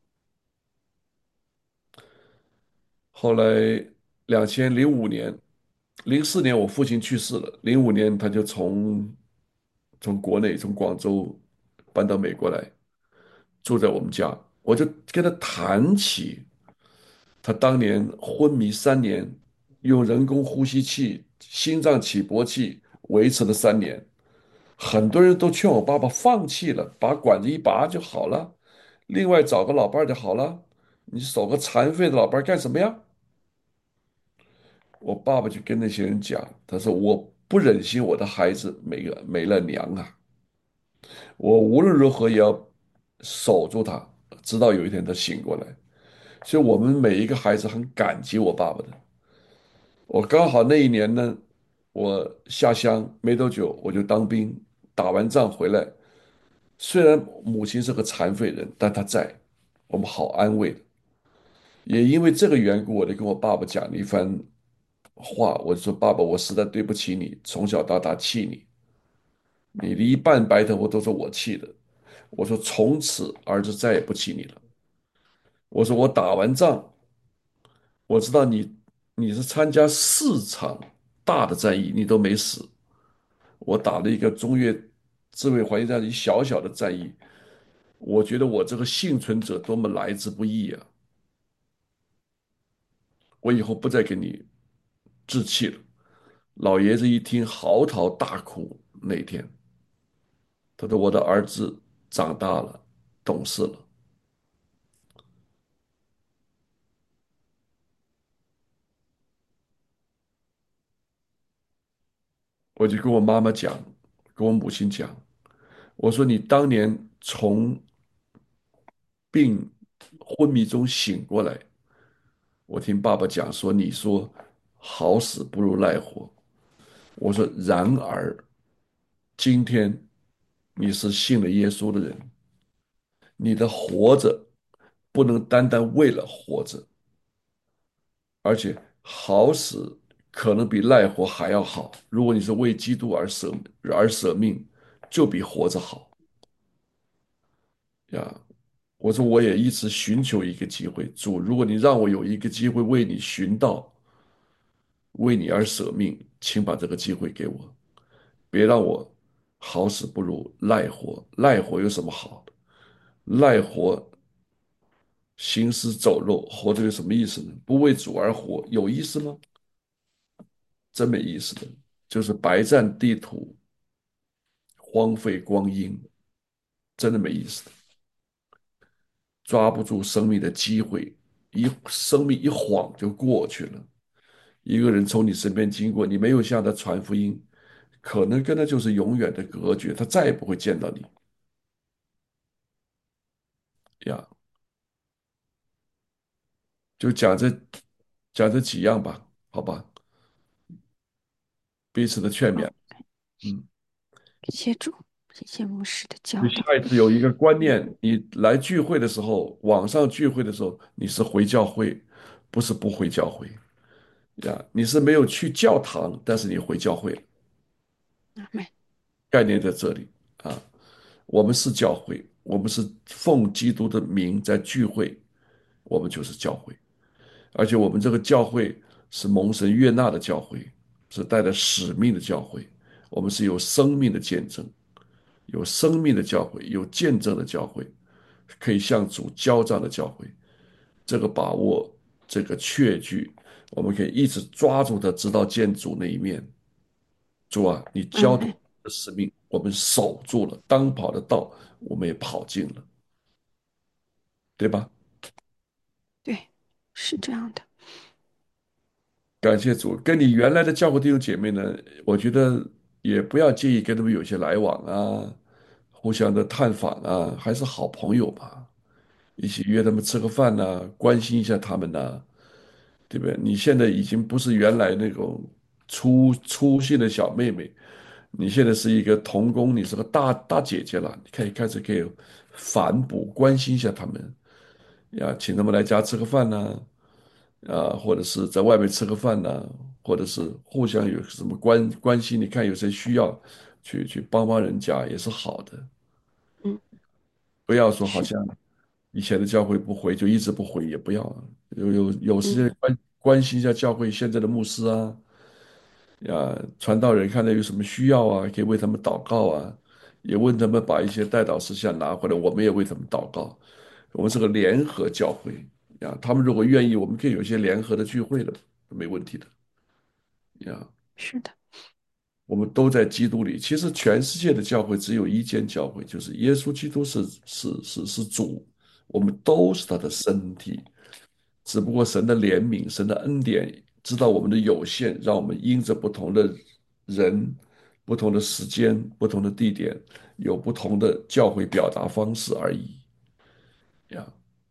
后来2005年、04年，我父亲去世了。05年，他就从国内从广州搬到美国来，住在我们家。我就跟他谈起他当年昏迷三年，用人工呼吸器、心脏起搏器维持了3年。很多人都劝我爸爸放弃了，把管子一拔就好了，另外找个老伴儿就好了。你守个残废的老伴儿干什么呀？我爸爸就跟那些人讲，他说我不忍心我的孩子没了娘啊，我无论如何也要守住他，直到有一天他醒过来。所以，我们每一个孩子很感激我爸爸的。我刚好那一年呢，我下乡没多久，我就当兵，打完仗回来，虽然母亲是个残废人，但她在，我们好安慰。也因为这个缘故，我就跟我爸爸讲了一番话，我就说：“爸爸，我实在对不起你，从小到大气你，你的一半白头发都是我气的。我说从此儿子再也不气你了。我说我打完仗，我知道你是参加4场大的战役，你都没死。我打了一个中越自卫环境战役小小的战役，我觉得我这个幸存者多么来之不易啊！我以后不再跟你置气了。”老爷子一听，嚎啕大哭。那天，他说：“我的儿子长大了，懂事了。”我就跟我妈妈讲，跟我母亲讲，我说：“你当年从病昏迷中醒过来，我听爸爸讲说，你说好死不如赖活。我说，然而今天你是信了耶稣的人，你的活着不能单单为了活着，而且好死可能比赖活还要好。如果你是为基督而舍命，就比活着好呀。”我说我也一直寻求一个机会，主，如果你让我有一个机会为你寻到，为你而舍命，请把这个机会给我，别让我好死不如赖活。赖活有什么好的？赖活行尸走肉，活着有什么意思呢？不为主而活，有意思吗？真没意思的，就是白占地土，荒废光阴，真的没意思的。抓不住生命的机会，生命一晃就过去了。一个人从你身边经过，你没有向他传福音，可能跟他就是永远的隔绝，他再也不会见到你呀。就讲这几样吧，好吧，彼此的劝勉。 好， 嗯， 感谢主，谢谢牧师的教你下导。 一次有一个观念，你来聚会的时候，网上聚会的时候，你是回教会，不是不回教会呀。你是没有去教堂，但是你回教会了， 阿门。 概念在这里啊。我们是教会，我们是奉基督的名在聚会，我们就是教会，而且我们这个教会是蒙神悦纳的教会。 是带着使命的教会，我们是有生命的见证，有生命的教会，有见证的教会，可以向主交账的教会。这个把握，这个确据，我们可以一直抓住它，直到见主那一面。主啊，你交代嗯， 的使命，我们守住了，当跑的道，我们也跑尽了，对吧？ 对，是这样的。 感谢主，跟你原来的教会弟兄姐妹呢，我觉得也不要介意跟他们有些来往啊，互相的探访啊，还是好朋友吧，一起约他们吃个饭呐、关心一下他们呐、对不对？你现在已经不是原来那种粗心的小妹妹，你现在是一个童工，你是个大姐姐了，你开始可以反哺关心一下他们呀，请他们来家吃个饭呐、或者是在外面吃个饭呐、或者是互相有什么关心，你看有谁需要，去帮帮人家也是好的， 嗯， 不要说好是。 像以前的教会不回就一直不回，也不要有时间嗯关心一下教会现在的牧师啊，传道人看到有什么需要啊，可以为他们祷告啊，也问他们把一些代祷事项拿回来，我们也为他们祷告。我们是个联合教会他们如果愿意，我们可以有一些联合的聚会的，没问题的呀。 是的。 我们都在基督里。其实全世界的教会只有一间教会，就是耶稣基督是主，我们都是他的身体。只不过神的怜悯、神的恩典，知道我们的有限，让我们因着不同的人、不同的时间、不同的地点，有不同的教会表达方式而已呀。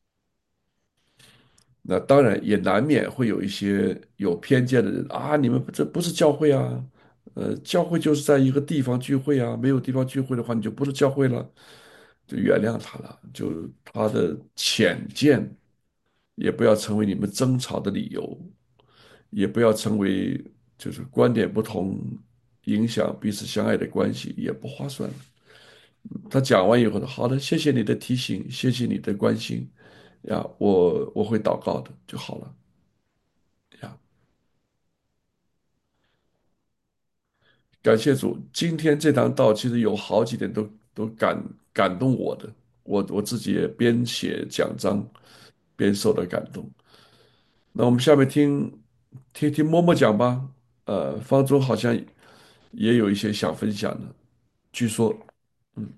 那当然也难免会有一些有偏见的人啊，你们这不是教会啊，教会就是在一个地方聚会啊，没有地方聚会的话，你就不是教会了，就原谅他了，就他的浅见，也不要成为你们争吵的理由，也不要成为就是观点不同影响彼此相爱的关系，也不划算。他讲完以后呢，好的，谢谢你的提醒，谢谢你的关心我会祷告的就好了呀。感谢主，今天这堂道其实有好几点都感动我的，我自己也边写讲章边受到感动。那我们下面听默默讲吧。方舟好像也有一些想分享的，据说，嗯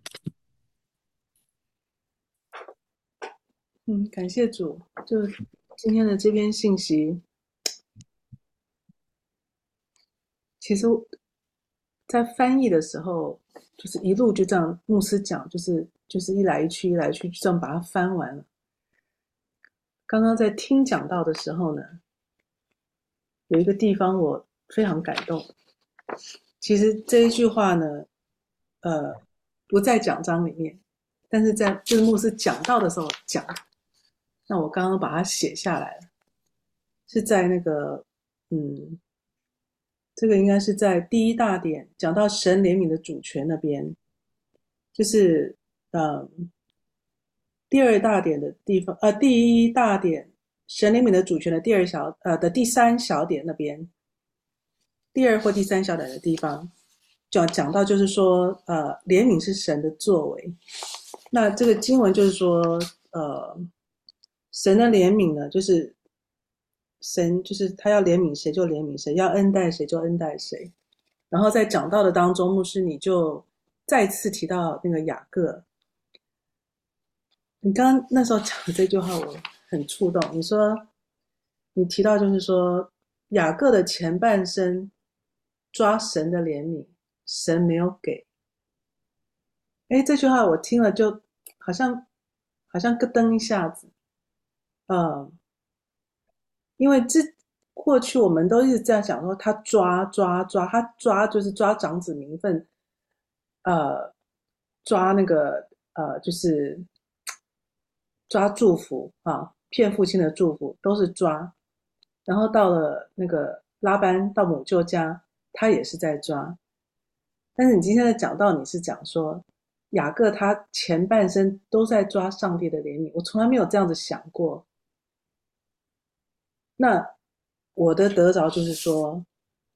感谢主。就今天的这篇信息，其实在翻译的时候，就是一路就这样，牧师讲，就是一来一去，一来一去，就这样把它翻完了。刚刚在听讲道的时候呢，有一个地方我非常感动。其实这一句话呢，呃，不在讲章里面，但是在就是牧师讲道的时候讲。那我刚刚把它写下来了，是在那个这个应该是在第一大点讲到神怜悯的主权那边，就是第二大点的地方，第一大点神怜悯的主权的第三小点那边，第二或第三小点的地方，讲到就是说，怜悯是神的作为。那这个经文就是说，神的怜悯呢，就是神就是他要怜悯谁就怜悯谁，要恩待谁就恩待谁。然后在讲道的当中，牧师你就再次提到那个雅各，你刚刚那时候讲的这句话我很触动。你说你提到就是说雅各的前半生抓神的怜悯，神没有给。这句话我听了就好像咯噔一下子。嗯，因为过去我们都一直这样讲说他抓，他抓就是抓长子名分，抓那个就是抓祝福啊，骗父亲的祝福都是抓。然后到了那个拉班到母舅家，他也是在抓。但是你今天的讲道，你是讲说雅各他前半生都在抓上帝的怜悯，我从来没有这样子想过。那我的得着就是说，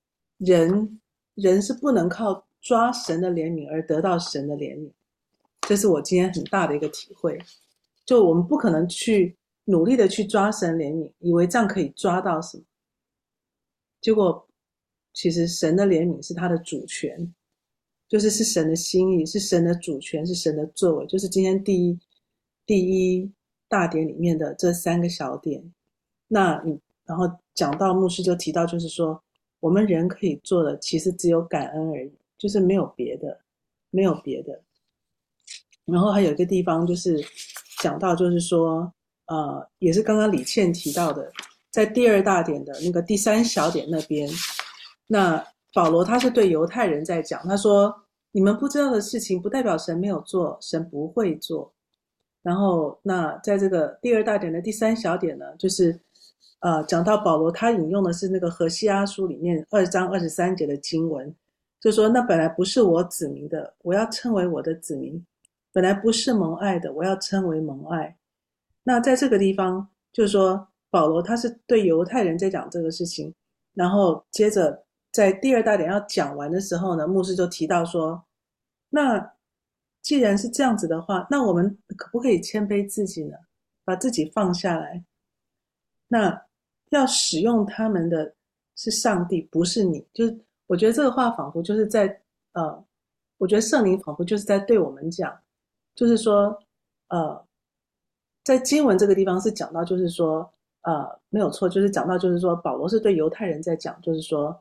人是不能靠抓神的怜悯而得到神的怜悯，这是我今天很大的一个体会。就我们不可能去努力的去抓神怜悯，以为这样可以抓到什么，结果其实神的怜悯是他的主权，就是神的心意，是神的主权，是神的作为，就是今天第一大点里面的这3个小点。那然后讲到牧师就提到，就是说我们人可以做的其实只有感恩而已，就是没有别的，没有别的。然后还有一个地方就是讲到，就是说也是刚刚李倩提到的，在第2大点的那个第3小点那边，那保罗他是对犹太人在讲，他说你们不知道的事情不代表神没有做，神不会做。然后那在这个第2大点的第3小点呢，就是讲到保罗他引用的是那个何西阿书里面2章23节的经文，就说那本来不是我子民的，我要称为我的子民，本来不是蒙爱的，我要称为蒙爱。那在这个地方就是说保罗他是对犹太人在讲这个事情，然后接着在第2大点要讲完的时候呢，牧师就提到说，那既然是这样子的话，那我们可不可以谦卑自己呢？把自己放下来。那要使用他们的是上帝，不是你。就是我觉得这个话仿佛就是在我觉得圣灵仿佛就是在对我们讲，就是说在经文这个地方是讲到，就是说没有错，就是讲到就是说保罗是对犹太人在讲，就是说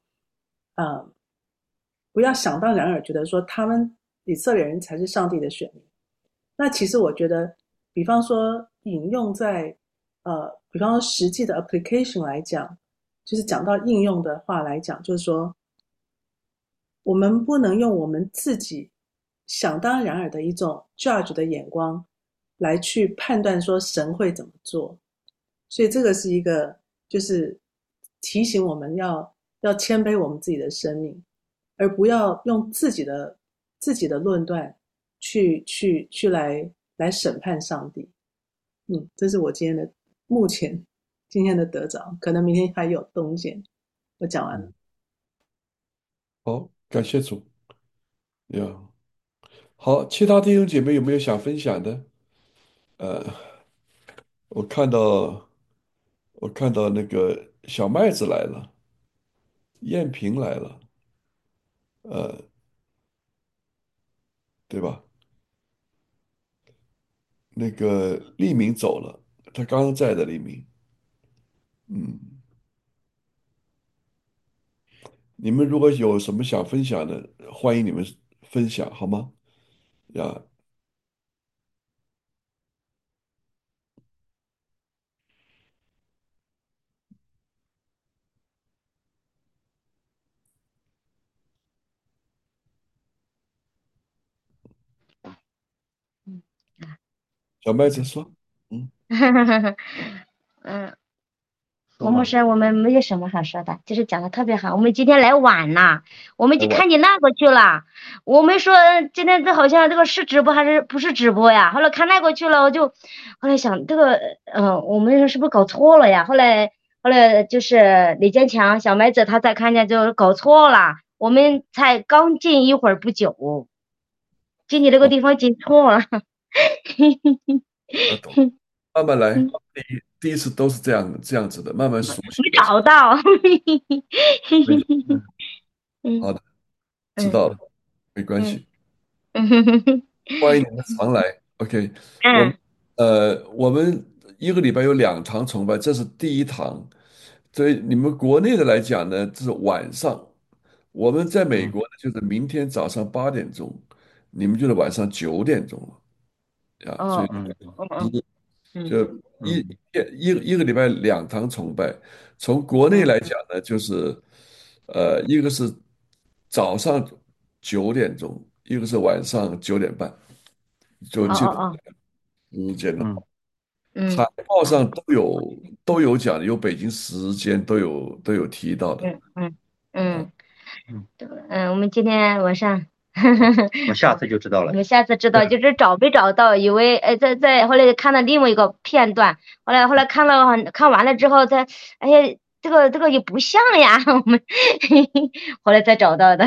不要想当然尔觉得说他们以色列人才是上帝的选民。那其实我觉得比方说引用在比方说实际的 application 来讲，就是讲到应用的话来讲，就是说我们不能用我们自己想当然尔的一种 judge 的眼光来去判断说神会怎么做。所以这个是一个就是提醒我们要谦卑我们自己的生命，而不要用自己的论断去来审判上帝。这是我目前今天的得着，可能明天还有洞见。我讲完了。 好，感谢主呀。好，其他弟兄姐妹有没有想分享的？呃，我看到那个小麦子来了，燕平来了，呃，对吧？那个利明走了，他刚刚在的利明。嗯，你们如果有什么想分享的，欢迎你们分享，好吗？呀，小麦子说，嗯， 嗯，我们是我们没有什么好说的，就是讲的特别好。我们今天来晚了，我们去看你那个去了。我们说今天这好像这个是直播还是不是直播呀？后来看那个去了，后来想这个，我们是不是搞错了呀？后来就是李坚强小麦子他才看见就搞错了，我们才刚进一会儿不久，进你这个地方进错了。 懂，慢慢来。第一次都是这样子的，慢慢熟悉。 没找到。 好的，知嗯道了，没关系。 嗯欢迎你们常来。OK， 嗯我们一个礼拜有2堂崇拜，这是第一堂。对你们国内的来讲呢，这是晚上；我们在美国呢，就是明天早上8点钟，你们就是晚上9点钟了呀。所以就一个礼拜2堂崇拜。从国内来讲呢，就是一个是早上9点钟，一个是晚上9点半，就哦日间的。 嗯海报上都有讲的，有北京时间都有提到的。 嗯我们今天晚上我下次就知道了。 我们下次知道就是找没找到，以为在后来看到另外一个片段，后来看完了之后，哎呀， 这个也不像呀，我们后来才找到的，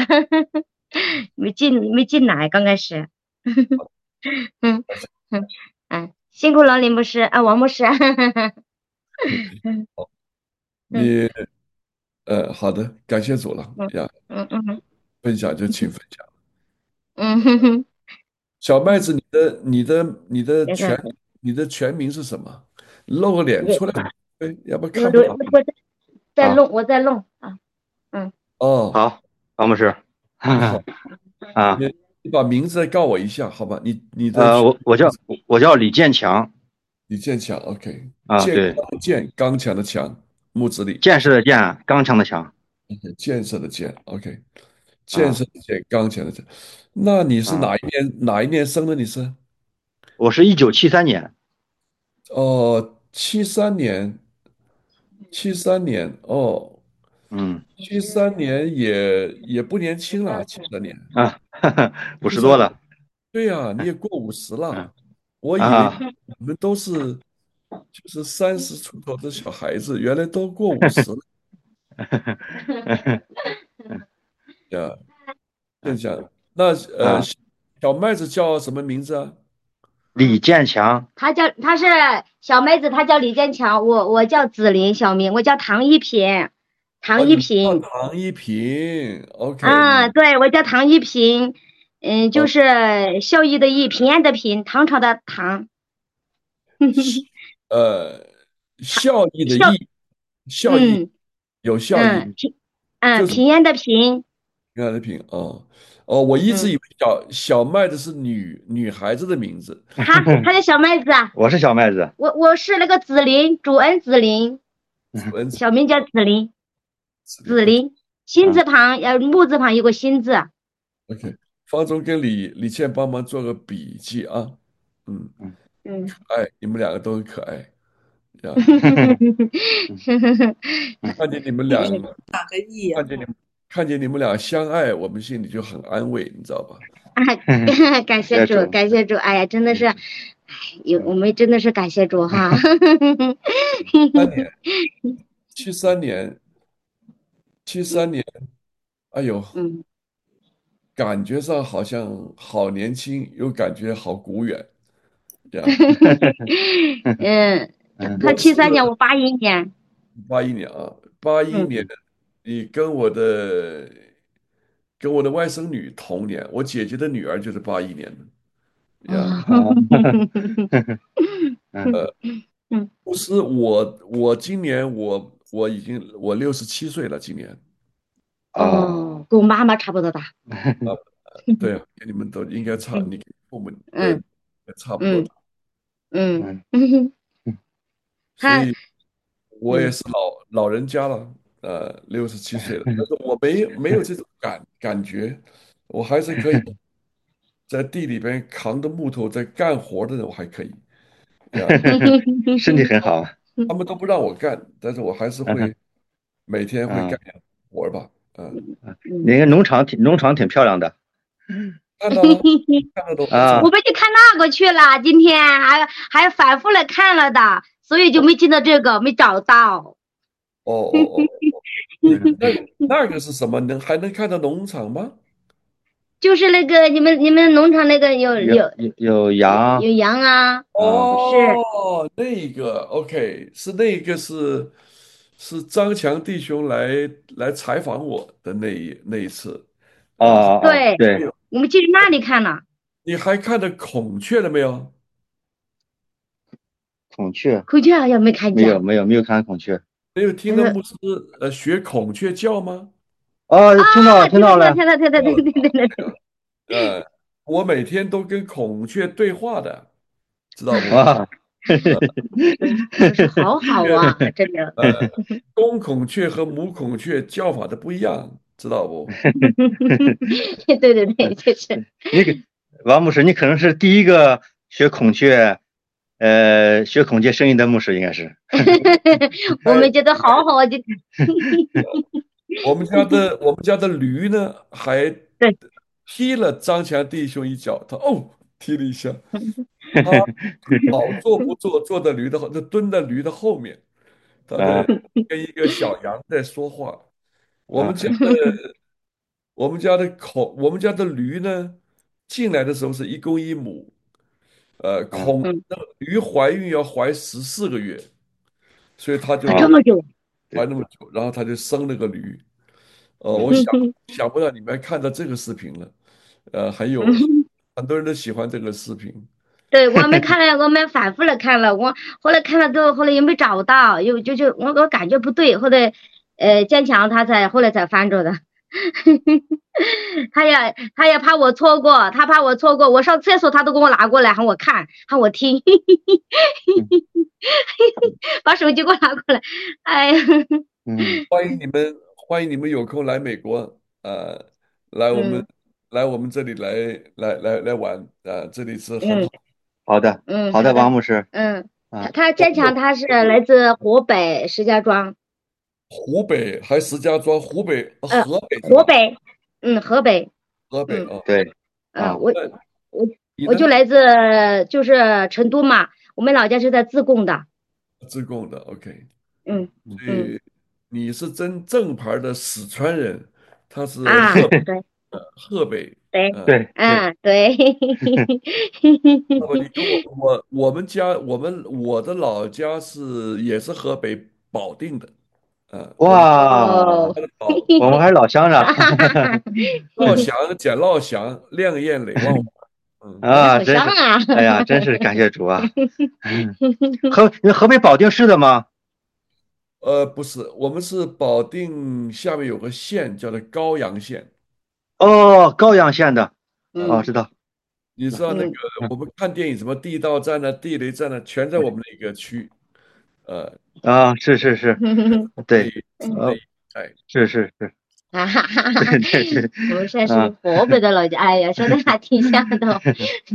没进来，刚开始，嗯嗯辛苦了林牧师啊，王牧师，嗯嗯你好的，感谢主了嗯呀， 嗯嗯分享就请分享。 嗯， 小麦子，你的那个全名是什么？露个脸我出来，要不然我看不到。 我在好， 弄，我在弄啊，嗯， 哦， 好，王牧师， 好， 啊， 你把名字再告我一下，好吧？你的我叫李建强李建强，OK， 啊， 健对， 康的健，刚强的强，木子李， 建设的建，刚强的强建设的建，OK，建啊设的建，刚强的强。那你是啊， 哪一年生的？你是？ 我是1973年， 哦，73年，哦， 嗯 73年也不年轻了，73年， 啊， 七三年， 50多了， 对呀，你也过50 嗯了。我以为啊， 你们都是就是30出头的小孩子，原来都过50了呀。现象，那啊， 小麦子叫什么名字啊？ 李建强他是小妹子，他叫李建强，我叫紫琳，小名我叫唐一平，唐哦， 一你叫平， 唐一平，OK， 对，我叫唐一平，就哦， 是孝义的义，平安的平，唐朝的唐， 呃，孝义的孝， 义，孝义嗯有孝义，就是平安的平， 平安的平哦。哦，我一直嗯， 以为小麦子是女孩子的名字， 他叫小麦子啊， 我是小麦子， 我是那个紫琳，主恩紫琳， 子文子小名叫紫琳， 子林，OK 紫琳，心啊， 字旁木字旁有个心字， OK，方中跟李倩帮忙做个笔记啊，嗯， 嗯， 嗯。 哎，你们两个都很可爱呀，看见你们俩， 哪个亿啊？ 看见你们俩相爱，我们心里就很安慰，你知道吧？ 啊，感谢主， 谢主， 感谢主，哎呀，真的是，哎，我们真的是感谢主哈。 3年，73年，七三年，哎呦， 嗯感觉上好像好年轻，又感觉好古远，这样。 嗯，他我是 73年，我81年， 81年啊，八一嗯年，你跟我的外甥女同年，我姐姐的女儿就是81年的呀。 哦， 嗯嗯不是我今年我67岁了，今年啊， 哦，跟我妈妈差不多大， 啊，对啊，跟你们都应该差，你跟父母嗯差不多嗯大， 嗯嗯嗯，他所以我也嗯是老人家了，67岁了，但是我没有这种感觉，我还是可以在地里边扛着木头在干活的人，我还可以呀。 身体很好， 他们都不让我干，但是我还是会每天会啊， 干点活儿吧。嗯， 嗯。 那个农场挺漂亮的看到了，看到都没错。 我们去看那个去了，今天还反复的看了的，所以就没进到这个，没找到。 哦哦哦，那个是什么？还能看到农场吗？ 就是那个你们农场那个有有有有有有羊有羊啊， 啊， 是哦，那个 OK，是张强弟兄来采访我的那一次哦啊。 哦哦， 对， 对， 还有， 我们去那里看了， 你还看到孔雀了没有？ 孔雀孔雀好像没看见， 没有看孔雀， 没有听但是到牧师学孔雀叫吗？ 哦，听到了啊，听到了， 听到了， 听到，听到，对对对对对， 呃，我每天都跟孔雀对话的，知道不？ 哇， 我说好好啊，真的， 呃，公孔雀和母孔雀叫法的不一样，知道不？ 对对对，就是那个王牧师，你可能是第一个学孔雀声音的牧师，应该是。 我们觉得好好，就我们家的驴呢，还对， 踢了张强弟兄一脚，他踢了一下，他好坐不坐，坐在驴的后，就蹲在驴的后面， 他在啊跟一个小羊在说话。我们啊家的我们家的驴呢，进来的时候是一公一母， 啊嗯， 那个驴怀孕要怀14个月，所以他就啊！ 这么久， 怀那么久，然后他就生了个驴。我想不到你们还看到这个视频了，还有很多人都喜欢这个视频。 对，我们看了，我们反复的看了，我后来看了之后，后来又没找到，就我感觉不对，后来坚强他后来才翻着的，他也怕我错过，他怕我错过，我上厕所他都给我拿过来，喊我看，喊我听，把手机给我拿过来，哎呀， 嗯， 欢迎你们有空来美国，来我们嗯这里来玩，这里是很嗯好。 好的，好的， 嗯好的， 王牧师他啊， 坚强他是来自湖北石家庄， 湖北还石家庄， 呃河北是吧？ 湖北，河北，嗯。 河北啊， 对嗯， 啊， 那我你呢？ 我就来自就是成都嘛，我们老家是在自贡的， 自贡的，OK。 嗯嗯所以你是正牌的四川人，他是啊，对河北， 对， 嗯。 对对， 对， 那么你跟我的老家也是河北保定的，我的哇， 哦， 我们还是老乡呢， 老乡捡老乡，亮眼泪汪汪。嗯， 啊， 好真是， 香啊， 哎呀，真是感谢主啊！河北保定市的吗？ 不是，我们是保定下面有个县叫做高阳县， 哦，高阳县的，哦， 嗯知道， 你知道那个嗯嗯我们看电影什么地道战呢、地雷战呢，全在我们那个区，呃， 啊，是是是，对， 那一那呃， 一带。 是是是， 哈哈哈哈， 对对对， 我们现在是啊， 湖北的老家，哎呀，说的还挺像的哦，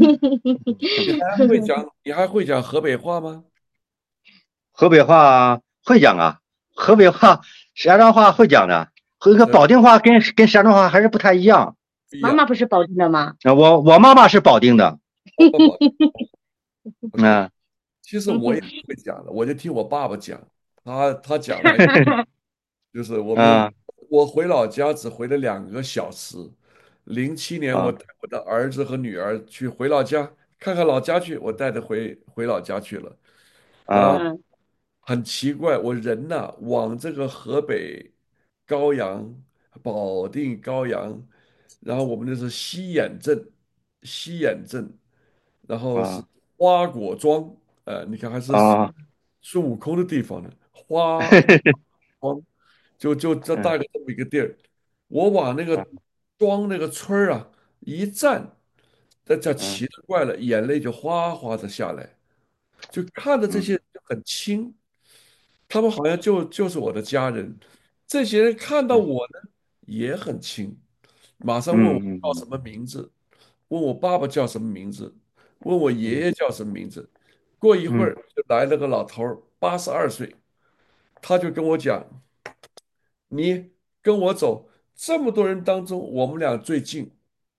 你还会讲河北话吗？ 河北话会讲啊，河北话、石家庄话会讲的，和一个保定话跟石家庄话还是不太一样。 不一样。 妈妈不是保定的吗？ 啊，我妈妈是保定的， 我爸爸 OK， 嗯其实我也不会讲的，我就听我爸爸讲，他讲的就是啊我回老家只回了2个小时。07年我啊带我的儿子和女儿回老家看看老家去，我带着回老家去了。然后啊嗯很奇怪，我人呐往这个河北高阳、保定高阳，然后我们那是西眼镇，然后是啊花果庄，你看还是啊， 孙悟空的地方呢，花庄就这嗯大概这么一个地儿。我往那个庄那个村儿啊一站，这嗯奇了怪了，眼泪就哗哗的下来，就看着这些嗯人就很亲，他们好像就是我的家人。这些人看到嗯我呢也很亲，马上问我嗯嗯叫什么名字，问我爸爸叫什么名字，问我爷嗯爷叫什么名字。过一会嗯儿就来了个老头儿，82岁，他就跟我讲：“你跟我走，这么多人当中，我们俩最近。”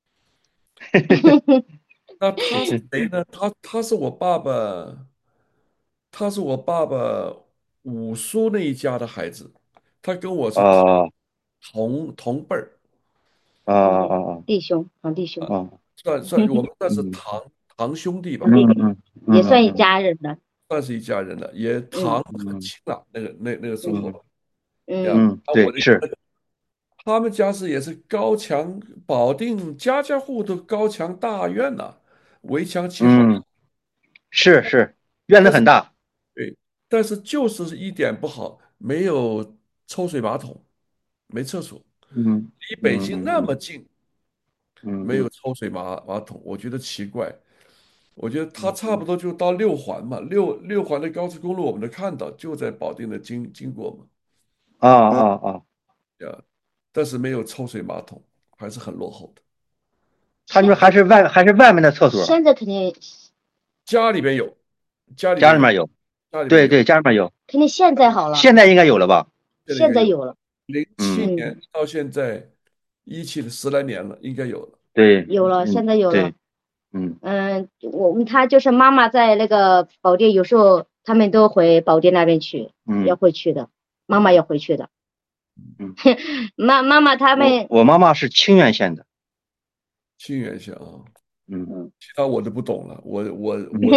那他是谁呢？他是我爸爸，他是我爸爸五叔那一家的孩子，他跟我是啊同辈儿。 啊啊啊弟兄，堂弟兄， 啊， 我们算是嗯堂兄弟吧， 嗯嗯也算一嗯家人的， 算是一家人了，也嗯堂很嗯亲了。那个时候嗯呀， 嗯嗯， 然后我对，是， 他们家也是高墙，保定家家户都高墙大院呐、围墙砌好。 嗯，是是，院子很大， 对，但是就是一点不好，没有抽水马桶，没厕所， 嗯离北京那嗯嗯么近，没有嗯抽水马桶，我觉得奇怪。我觉得它嗯嗯差不多就到6环嘛，六环的高速公路我们能看到，就在保定的经过嘛， 啊啊啊， 呀，但是没有抽水马桶，还是很落后的。 他们还是外面的厕所， 现在肯定家里边有，家里边有， 家里面有， 家里边有， 对对，家里面有， 肯定现在好了， 现在应该有了吧？ 现在有了， 零七嗯， 年到现在17的10来年了，应该有了。 对， 有了， 嗯现在有了。 对，嗯他就是妈妈在那个保定，有时候他们都回保定那边去，要嗯回去的，妈妈要回去的。 嗯， 妈妈他们， 我妈妈是清源县的。 清源县啊， 嗯其他我都不懂了。我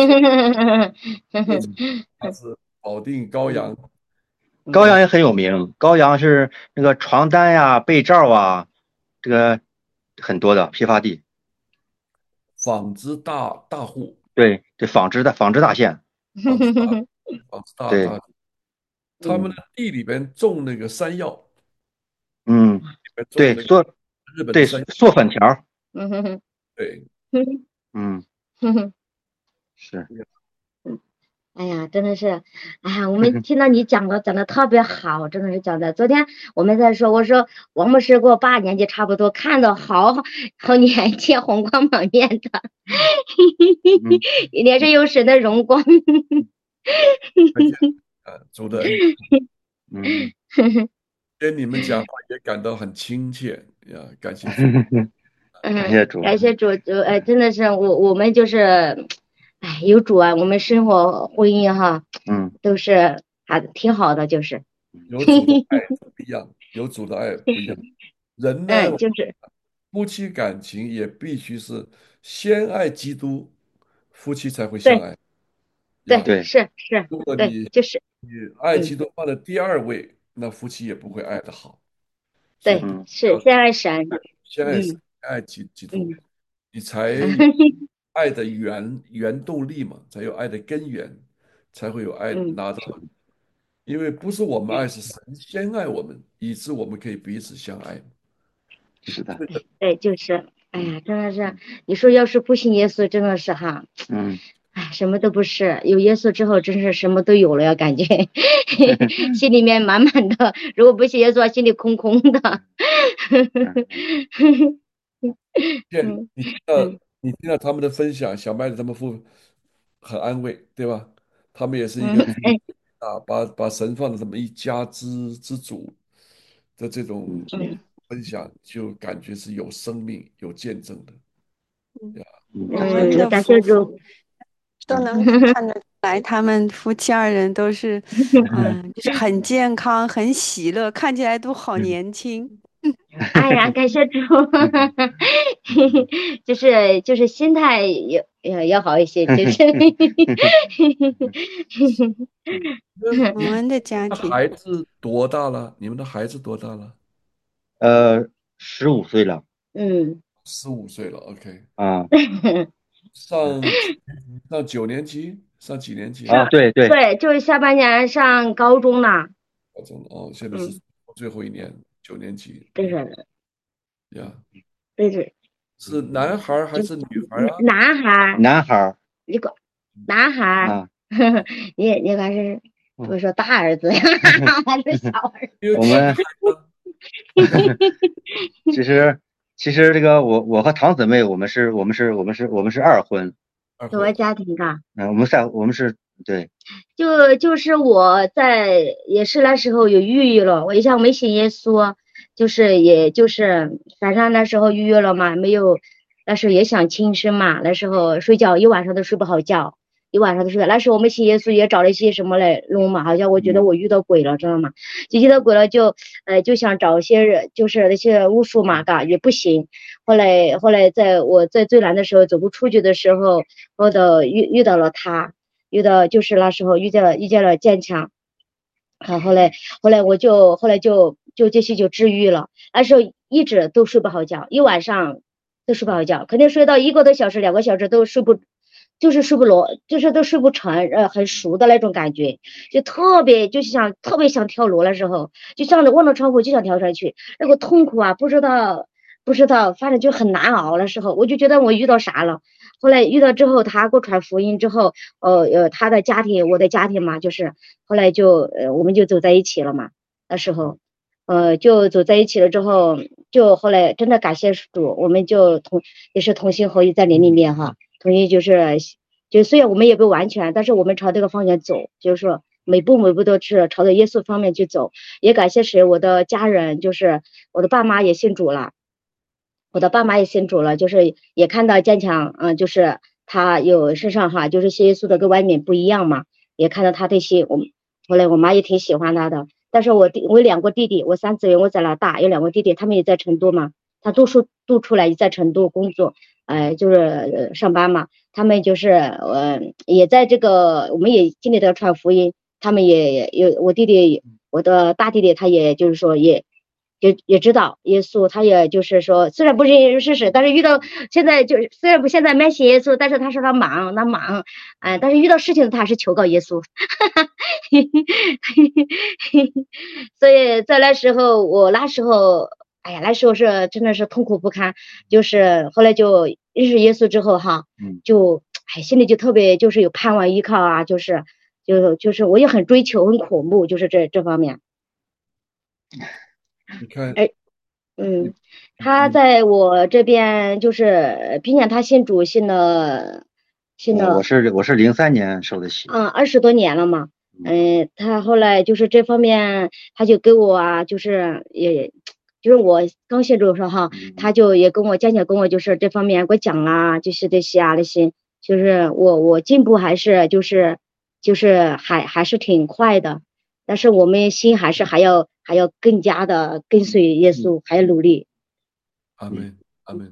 他是保定高阳， 高阳也很有名，高阳是那个床单呀、被罩啊，这个很多的批发地。 纺织大户， 对，这纺织大县。 纺织大纺织对， 大，他们的地里边种那个山药， 嗯， 里边种对， 那个日本的对山药， 做粉条。 对， 嗯，是。 哎呀，真的是，哎呀，我们听到你讲的特别好，真的是讲的。昨天我们在说，我说王牧师跟我爸年纪差不多，看着好年轻，红光满面的，也是有神的荣光。 可见主的恩嗯， 跟你们讲话也感到很亲切呀，感谢主。 感谢主。 感谢主，真的是我们就是，哎，有主啊，我们生活婚姻哈，都是还挺好的，就是。 有主的爱不一样，有主的爱不一样。人呢， 就是夫妻感情也必须是先爱基督，夫妻才会相爱。 对，是， 如果对，就是你爱基督放在第二位，那夫妻也不会爱得好。 对，是先爱神， 先爱神，爱基督，你才爱的原动力嘛，才有爱的根源，才会有爱拿到。因为不是我们爱，是神先爱我们，以致我们可以彼此相爱。 是的， 对，就是，哎呀，真的是，你说要是不信耶稣，真的是哈，哎，什么都不是。有耶稣之后，真是什么都有了呀，感觉心里面满满的。如果不信耶稣，心里空空的。 你听到他们的分享，小麦的他们很安慰，对吧？他们也是一个把神放在他们一家之主的这种分享，就感觉是有生命、有见证的。 我们的感谢夫妇主， 都能看得出来，他们夫妻二人都是，就是很健康、很喜乐，看起来都好年轻。 哎呀，感谢主，就是心态要好一些，就是我们的家庭孩子多大了？你们的孩子多大了 15岁了。 15岁了，OK。 啊， 上九年级，上几年级？ 对， 就是下半年上高中了。 高中了哦，现在是最后一年，9年级。 对是呀， 是男孩还是女孩啊？ 男孩。 一个男孩。你还是不说大儿子呀，还是小儿子？ 我们其实这个我和堂姊妹，我们是二婚。 什么家庭的？ 我们是对。 就是我也是那时候有抑郁了，我一下没信耶稣，也就是反正那时候抑郁了嘛，没有，那时候也想轻生嘛，那时候睡觉一晚上都睡不好觉。一晚上都睡，那时候我们信耶稣也找了一些什么来弄嘛，好像我觉得我遇到鬼了，知道吗？就遇到鬼了就想找一些人，就是那些巫术嘛，也不行。后来在我在最难的时候走不出去的时候，遇到了他，就是那时候遇见了坚强。后来我就这些就治愈了。那时候一直都睡不好觉，一晚上都睡不好觉，肯定睡到1个多小时、2个小时都睡不。就是睡不落，就是都睡不成，很熟的那种感觉，就特别想跳楼的时候，就这样子望着窗户就想跳上去，那个痛苦啊，不知道，反正就很难熬的时候，我就觉得我遇到啥了。后来遇到之后，他给我传福音之后，他的家庭，我的家庭嘛，就是后来我们就走在一起了嘛。那时候，就走在一起了之后，就后来真的感谢主，我们也是同心合意在灵里面哈。同意就虽然我们也不完全，但是我们朝这个方向走，就是说每步都是朝着耶稣方面去走。也感谢神，我的家人就是我的爸妈也信主了，就是也看到坚强，就是他有身上哈，就是信耶稣的跟外面不一样嘛， 也看到他这些，后来我妈也挺喜欢他的。但是我有两个弟弟，我3姊妹，我在老大，有2个弟弟，他们也在成都嘛，他都出来也在成都工作，就是上班嘛。他们就是也在这个，我们也经历的传福音，他们也有我弟弟，我的大弟弟，他也就是说也知道耶稣，他也就是说虽然不认识，但是遇到现在就是虽然不现在没信耶稣，但是他说他忙，但是遇到事情他是求告耶稣，所以在那时候哎呀，那时候是真的是痛苦不堪，就是后来就认识耶稣之后哈，就心里就特别就是有盼望依靠啊，就是我也很追求很渴慕，就是这方面。 你看， 他在我这边就是，并且他信主信了， 我是03年受的洗 ，20多年了嘛。他后来就是这方面，他就给我啊，就是就是我刚信主的时候哈，他就也跟我讲就是这方面给我讲啊，就是这些啊那些，就是我进步还是就是还是挺快的，但是我们心还要更加的跟随耶稣，还要努力。 阿门，阿门。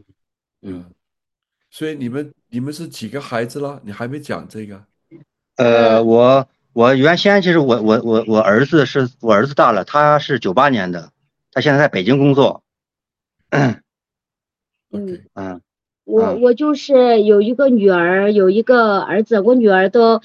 所以你们是几个孩子了？你还没讲这个。 我原先就是我儿子大了，他是98年的，他现在在北京工作。 我就是有一个女儿，有一个儿子。我女儿都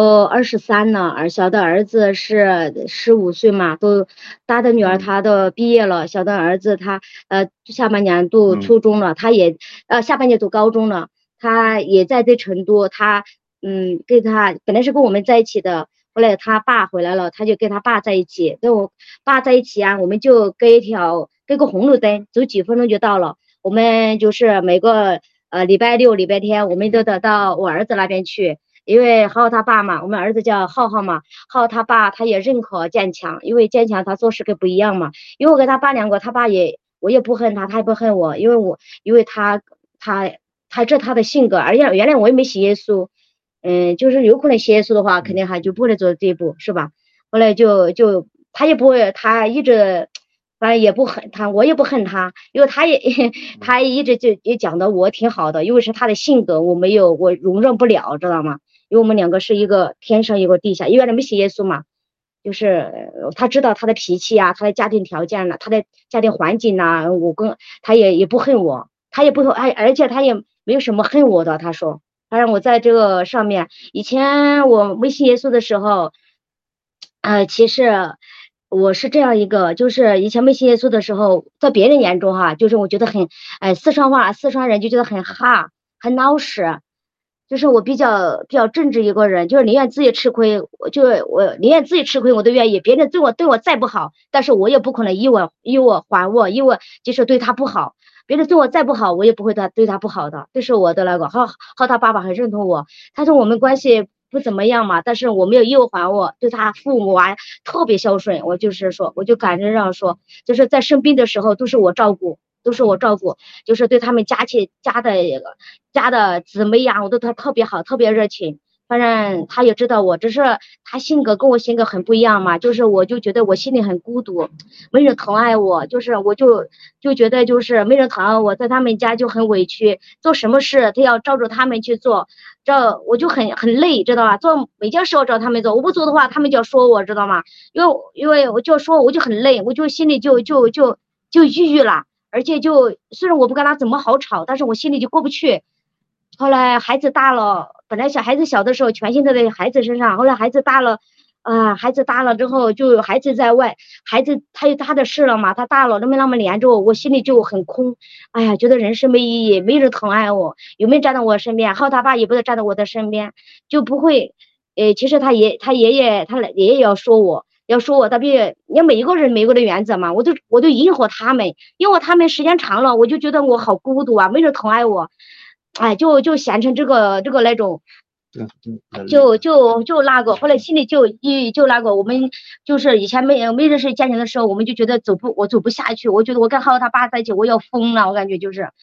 23了，小的儿子是15岁嘛，大的女儿她都毕业了，小的儿子他下半年读初中了，他也下半年读高中了，他也在成都，他跟他本来是跟我们在一起的，后来他爸回来了，他就跟他爸在一起，跟我爸在一起啊，我们就跟个红绿灯，走几分钟就到了。我们就是每个礼拜六、礼拜天，我们都得到我儿子那边去，因为浩他爸嘛，我们儿子叫浩嘛，浩他爸他也认可坚强，因为坚强他做事跟不一样嘛。因为我跟他爸2个，他爸我也不恨他，他也不恨我，因为他这他的性格，而且原来我也没信耶稣，就是有可能信耶稣的话，肯定还就不能做这一步，是吧？后来就他也不会，他一直。反正也不恨他，我也不恨他，因为他一直就也讲的我挺好的，因为是他的性格，我容忍不了，知道吗？因为我们2个是一个天上一个地下，因为没信耶稣嘛，就是他知道他的脾气啊，他的家庭条件啊，他的家庭环境啊，他也不恨我，他也不而且他也没有什么恨我的，他说，反正我在这个上面，以前我没信耶稣的时候，其实。我是这样一个，就是以前没信耶稣的时候，在别人眼中哈，就是我觉得很，四川人就觉得很很老实，就是我比较正直一个人，就是宁愿自己吃亏，我宁愿自己吃亏我都愿意，别人对我再不好，但是我也不可能以我还我，就是对他不好，别人对我再不好，我也不会对他不好的，这是我的那个，他爸爸很认同我，他说我们关系不怎么样嘛，但是我没有义务还我，对他父母啊特别孝顺，我就是说，我就感觉上说，就是在生病的时候都是我照顾，就是对他们家的姊妹呀，我都特别好，特别热情。反正他也知道我，只是他性格跟我性格很不一样嘛，就是我就觉得我心里很孤独，没人疼爱我，就是我就觉得就是没人疼爱我，在他们家就很委屈，做什么事他要照着他们去做，我就很累，知道吧？做每件事我找他们做，我不做的话他们就要说我，知道吗？因为我就说我就很累，我就心里就抑郁了，而且虽然我不跟他怎么好吵，但是我心里就过不去。后来孩子大了，本来孩子小的时候全心都在孩子身上，后来孩子大了，孩子大了之后就孩子在外，孩子他有他的事了嘛，他大了都没那么连着我心里就很空，哎呀，觉得人生没意义，没人疼爱我，有没有站在我身边，他爸也不会站在我的身边，就不会，其实他爷爷要说我。特别你每一个人原则嘛，我都迎合他们时间长了，我就觉得我好孤独啊，没人疼爱我，哎，就显成这个那种，就那个，后来心里就那个，我们就是以前没认识家庭的时候，我们就觉得我走不下去，我觉得我跟他爸在一起我要疯了，我感觉就是，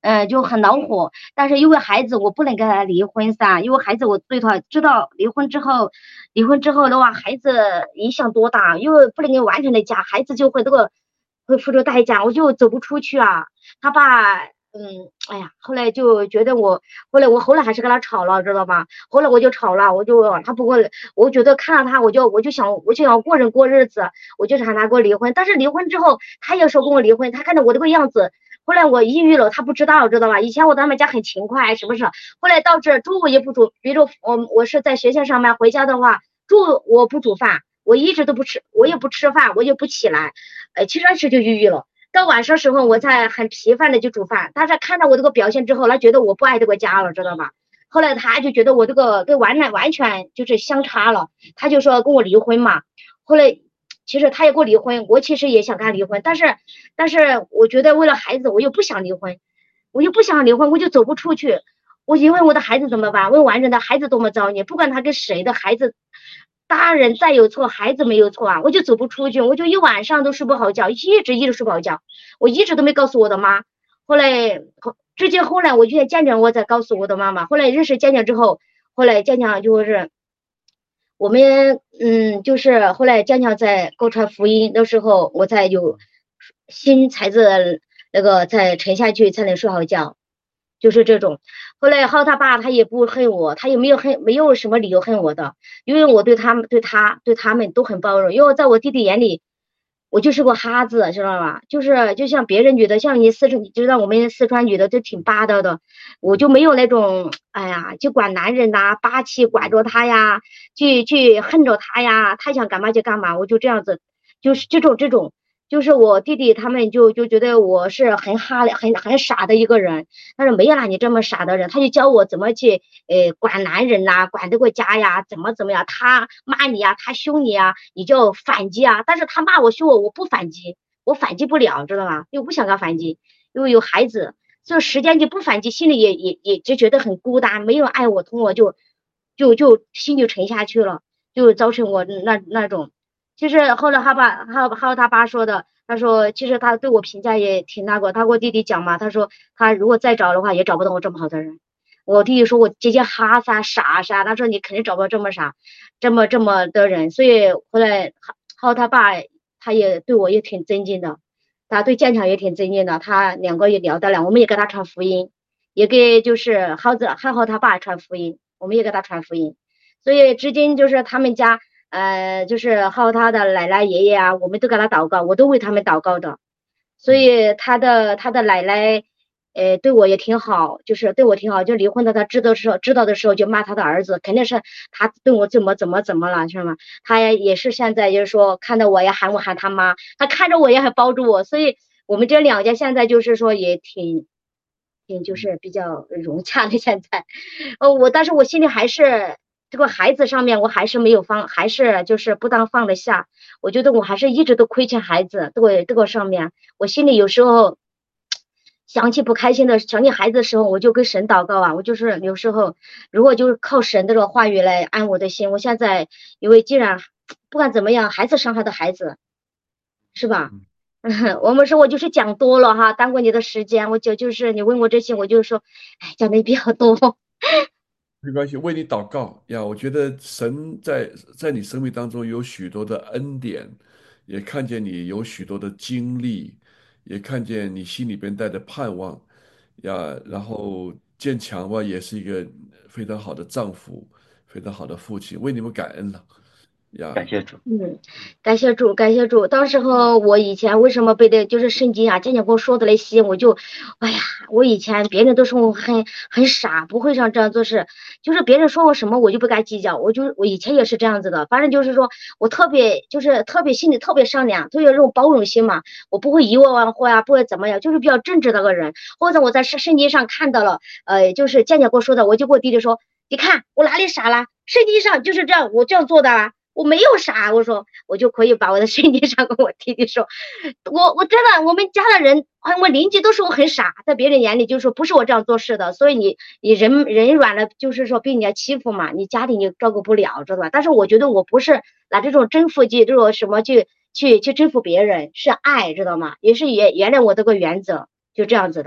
就很恼火。但是因为孩子，我不能跟他离婚噻，因为孩子我对他知道离婚之后的话，孩子影响多大，因为不能给完全的家，孩子就会会付出代价，我就走不出去啊。他爸，哎呀，后来就觉得后来还是跟他吵了，知道吧？后来我就吵了，他不过，我觉得看到他，我就想过日子，我就喊他给我离婚。但是离婚之后，他也说跟我离婚，他看到我这个样子。后来我抑郁了，他不知道，知道吧？以前我在他们家很勤快，什么事？后来导致中午也不煮，比如我是在学校上班，回家的话，中午我不煮饭，我一直都不吃，我也不吃饭，我也不起来，其实就抑郁了。到晚上时候，我才很频繁的就煮饭。但是看到我这个表现之后，他觉得我不爱这个家了，知道吧？后来他就觉得我这个跟完全就是相差了，他就说跟我离婚嘛。后来其实他也跟我离婚，我其实也想跟他离婚，但是我觉得为了孩子，我又不想离婚，我就走不出去。我因为我的孩子怎么办？问完人的孩子多么造孽，不管他跟谁的孩子，大人再有错，孩子没有错啊，我就走不出去，我就一晚上都睡不好觉，一直睡不好觉，我一直都没告诉我的妈。后来我就见见我才告诉我的妈妈。后来认识见见之后，后来见见就是我们就是后来见见在给我传福音的时候，我才有心才子那个再沉下去才能睡好觉，就是这种。后来他爸他也不恨我，他也没有什么理由恨我的，因为我对他们都很包容。因为在我弟弟眼里，我就是个哈子，知道吧？就像别人觉得，像你知道我们四川女的都挺霸道的，我就没有那种哎呀就管男人呐，霸气管着他呀，去恨着他呀，他想干嘛就干嘛，我就这样子，就是这种。就是我弟弟他们就觉得我是很傻的一个人，他说没有啦，你这么傻的人，他就教我怎么去管男人呐，管这个家呀，怎么样，他骂你呀，他凶你呀，你就反击啊。但是他骂我凶我不反击，我反击不了，知道吗？又不想跟他反击，因为有孩子，这时间就不反击，心里也就觉得很孤单，没有爱我疼我就心就沉下去了，就造成我那种。其实后来他爸说的，他说其实他对我评价也挺那个，他跟我弟弟讲嘛，他说他如果再找的话也找不到我这么好的人。我弟弟说我姐姐哈撒傻噻，他说你肯定找不到这么傻这么的人。所以后来他爸他也对我也挺尊敬的，他对建强也挺尊敬的，他两个也聊得了，我们也给他传福音，也给就是浩他爸传福音，我们也给他传福音。所以至今就是他们家就是他的奶奶爷爷啊，我们都给他祷告，我都为他们祷告的。所以他的奶奶对我也挺好，就是对我挺好，就离婚的他知道的时候就骂他的儿子，肯定是他对我怎么了，是吗？他也是现在就是说看到我也喊他妈，他看着我也很包住我，所以我们这两家现在就是说也挺就是比较融洽的现在。但是我心里还是这个孩子上面我还是没有还是就是不当放得下，我觉得我还是一直都亏欠孩子，这个上面我心里有时候想起不开心的想起孩子的时候，我就跟神祷告啊，我就是有时候如果就是靠神的这个话语来安我的心。我现在因为既然不管怎么样，孩子伤害的孩子是吧？我们说我就是讲多了哈，耽误你的时间，我就是你问我这些，我就说，哎，讲的比较多。 没关系，为你祷告呀！我觉得神在你生命当中有许多的恩典，也看见你有许多的经历，也看见你心里边带着盼望呀。然后建强吧，也是一个非常好的丈夫，非常好的父亲，为你们感恩了呀。 感谢主。 感谢主，感谢主。到时候我以前为什么被就是圣经啊，渐渐跟我说的那些，我就，哎呀，我以前别人都说我很傻，不会像这样做事，就是别人说我什么我就不该计较，我以前也是这样子的。反正就是说我特别心里特别善良，特别有这种包容心嘛，我不会以恶忘货呀，不会怎么样，就是比较正直的个人。或者我在圣经上看到了，就是渐渐跟我说的，我就跟我弟弟说，你看我哪里傻了？圣经上就是这样，我这样做的啊。我没有傻，我说我就可以把我的圣经上跟我弟弟说，我真的我们家的人，我邻居都说我很傻，在别人眼里就是说不是我这样做事的，所以你人软了，就是说被人家欺负嘛，你家庭就照顾不了，知道吧？但是我觉得我不是拿这种征服这种什么去征服别人，是爱，知道吗？也是原谅我这个原则，就这样子的。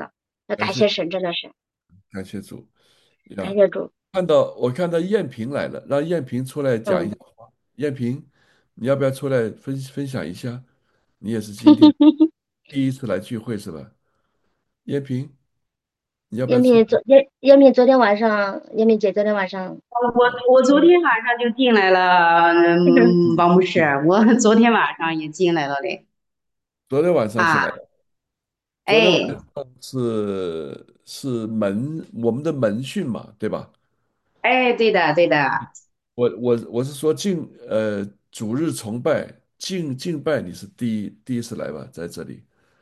要感谢感谢神，真的是感谢主呀！ 感谢主。 我看到燕平来了，让燕平出来讲一嗯， 下话。燕平，你要不要出来分享一下？你也是今天第一次来聚会是吧？燕平，你要不要出来？ 叶敏昨天晚上，叶敏姐昨天晚上， 我昨天晚上就进来了，王牧师，我昨天晚上也进来了嘞。 昨天晚上是来啊， 的，昨天晚哎上是我们的门训嘛，对吧？ 哎，对的对的。 我是说主日崇拜敬拜，你是第一次来吧，在这里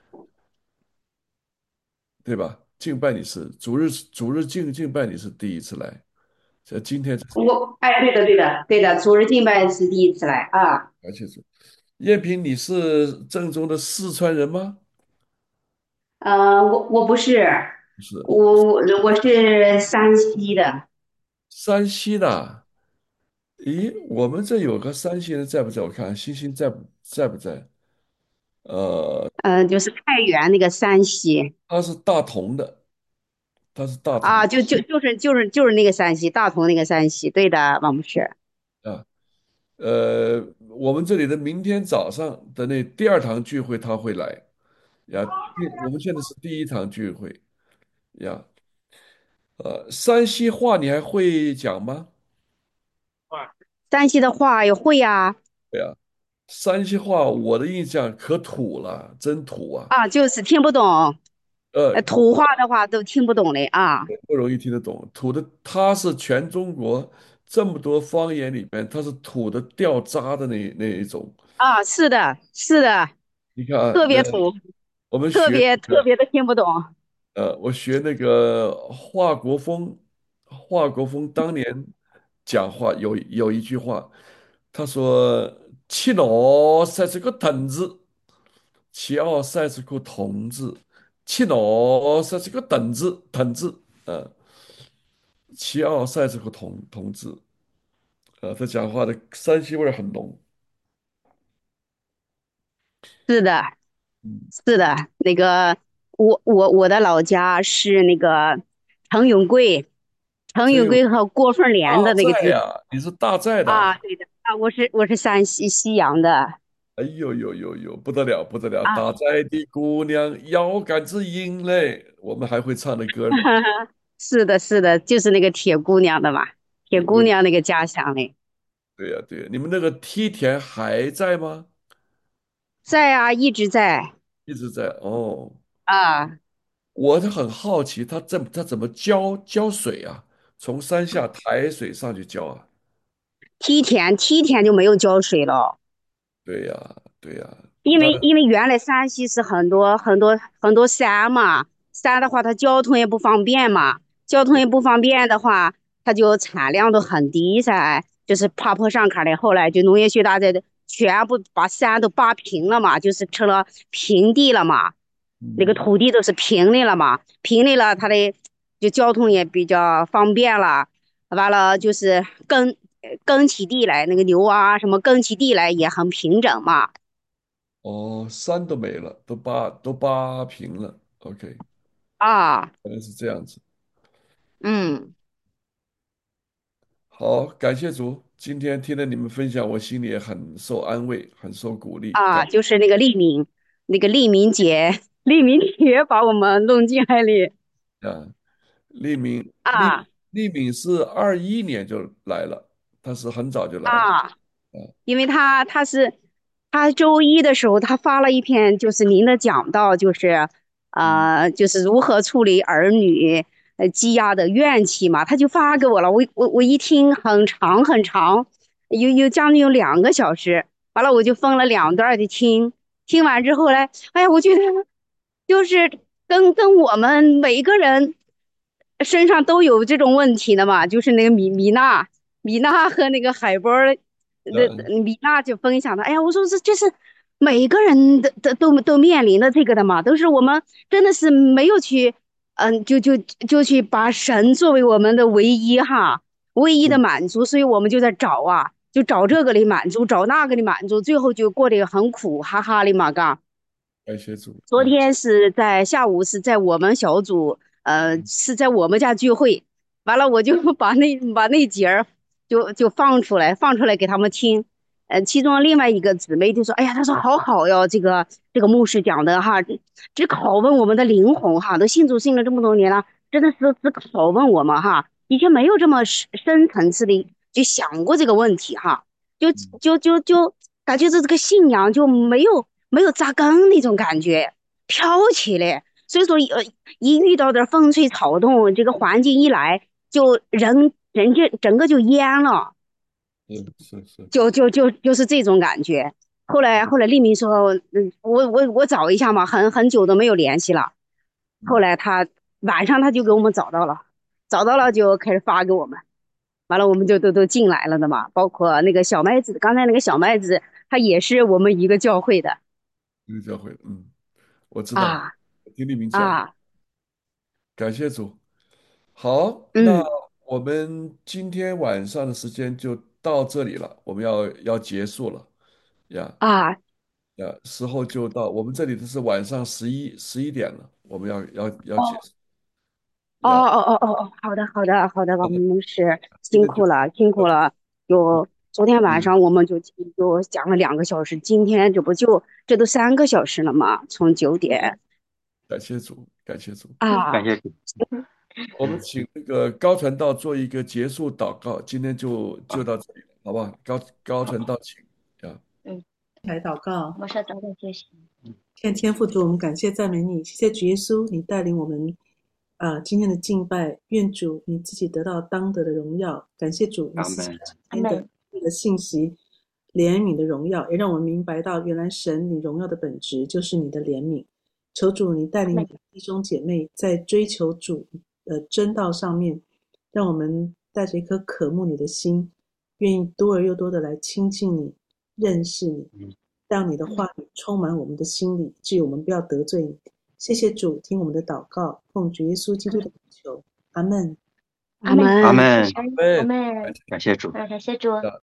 对吧？敬拜你是主日敬拜你是第一次来，今天这是对的对的对的，主日敬拜是第一次来啊。 而且是叶平，你是正宗的四川人吗？ 我不是， 不是， 我是山西的。 山西的。咦，我们这有个山西人在不在？我看星星在不在？ 就是太原那个山西。 他是大同的，他是大同啊，就是那个山西大同那个山西，对的，王牧师。 啊。我们这里的明天早上的那第二堂聚会他会来呀。我们现在是第一堂聚会呀。山西话你还会讲吗？ 山西的话也会呀。 对呀，山西话我的印象可土了，真土啊。 啊，就是听不懂。 呃， 土话的话都听不懂嘞啊。 不容易听得懂。土的，它是全中国这么多方言里面，它是土的掉渣的那一种。 啊，是的，是的， 你看啊， 特别土， 我们特学别特别的听不懂。 我学那个华国锋当年讲话有一句话，他说："七老三十个屯子，七二三十个童子，七老三十个屯子，七二三十个童子。"他讲话的山西味儿很浓。 是的， 嗯， 是的，那个我的老家是那个陈永贵，陈真有永贵和郭凤莲的大那个地方。 寨呀，你是大寨啊， 的。 对的啊，我是山西西阳的。 哎呦呦呦呦，不得了不得了！ 啊。 大寨的姑娘腰杆子硬嘞，我们还会唱的歌呢。 是的，是的，就是那个铁姑娘的嘛，铁姑铁姑娘， 娘那个家乡嘞。 对呀对呀，你们那个梯田还在吗？ 在啊，一直在。 一直在哦。 啊。 我是很好奇，他怎么浇水啊？从山下抬水上去浇啊？ 梯田就没有浇水了。 对呀对呀，他因为因为原来山西是很多很多很多山嘛，山的话它交通也不方便嘛，交通也不方便的话，它就产量都很低噻，就是爬坡上坎的。后来就农业学大的全部把山都扒平了嘛，就是成了平地了嘛，那个嗯土地都是平的了嘛，平的了，它的就交通也比较方便了。完了就是耕起地来，那个牛啊什么耕起地来也很平整嘛。 哦，山都没了，都扒平了。OK， 啊。 原来是这样子。 嗯。 好，感谢主，今天听了你们分享，我心里也很受安慰，很受鼓励。 啊，就是那个利民，那个利民节，利民节把我们弄进来了。 啊，利敏利啊。 利敏是21年就来了，他是很早就来了。 啊， 啊， 因为他周一的时候他发了一篇就是您的讲道，就是嗯， 就是如何处理儿女积压的怨气嘛，他就发给我了。我一听很长很长，有将近有2个小时，完了我就分了2段的听，听完之后嘞，哎呀，我觉得就是跟我们每一个人身上都有这种问题的嘛，就是那个米娜和那个海波儿米娜就分享的，哎呀，我说这是每一个人都面临的这个的嘛，都是我们真的是没有去，就去把神作为我们的唯一哈，唯一的满足，所以我们就在找啊，就找这个的满足，找那个的满足，最后就过得很苦哈哈的嘛，嘎。 感谢主。 昨天是在下午是在我们小组，是在我们家聚会，完了我就把那节儿就放出来给他们听，其中另外一个姊妹就说，哎呀，她说好好哟，这个牧师讲的哈，只拷问我们的灵魂哈，都信主信了这么多年了，真的是只拷问我们哈，以前没有这么深层次的就想过这个问题哈，就感觉这个信仰就没有扎根那种感觉。飘起来。所以说，一遇到点风吹草动，这个环境一来，就人整个就蔫了， 是， 就是这种感觉。后来丽明说，我找一下嘛，很久都没有联系了。后来晚上他就给我们找到了，就开始发给我们，完了我们就都进来了的嘛，包括那个小麦子，刚才那个小麦子，他也是我们一个教会的一个教会，我知道， 啊我听你们讲， 啊， 感谢主。好，那嗯我们今天晚上的时间就到这里了，我们要结束了呀啊。 时候就到，我们这里的是晚上十一点了，我们要结哦束哦呀。 哦哦哦哦，好的，我们是今天就辛苦了。就昨天晚嗯， 上我们就讲了2个小时，今天这都3个小时了嘛，从9点感谢主，感谢主。 啊感谢主。 我们请那个高传道做一个结束祷告，今天就到这里了，好不好？高传道，请呀。 嗯， 来祷告。 我说早点就行。 天父主，我们感谢赞美你，谢谢主耶稣，你带领我们今天的敬拜，愿主你自己得到当得的荣耀。感谢主，你赐下今天的这个信息，怜悯的荣耀，也让我们明白到，原来神你荣耀的本质就是你的怜悯。求主你带领你的弟兄姐妹在追求主真道上面，让我们带着一颗渴慕你的心，愿意多而又多的来亲近你，认识你，让你的话语充满我们的心里，至于我们不要得罪你。谢谢主，听我们的祷告，奉主耶稣基督的名求，阿门。 阿门， 阿门， 阿门， 感谢主。 感谢主。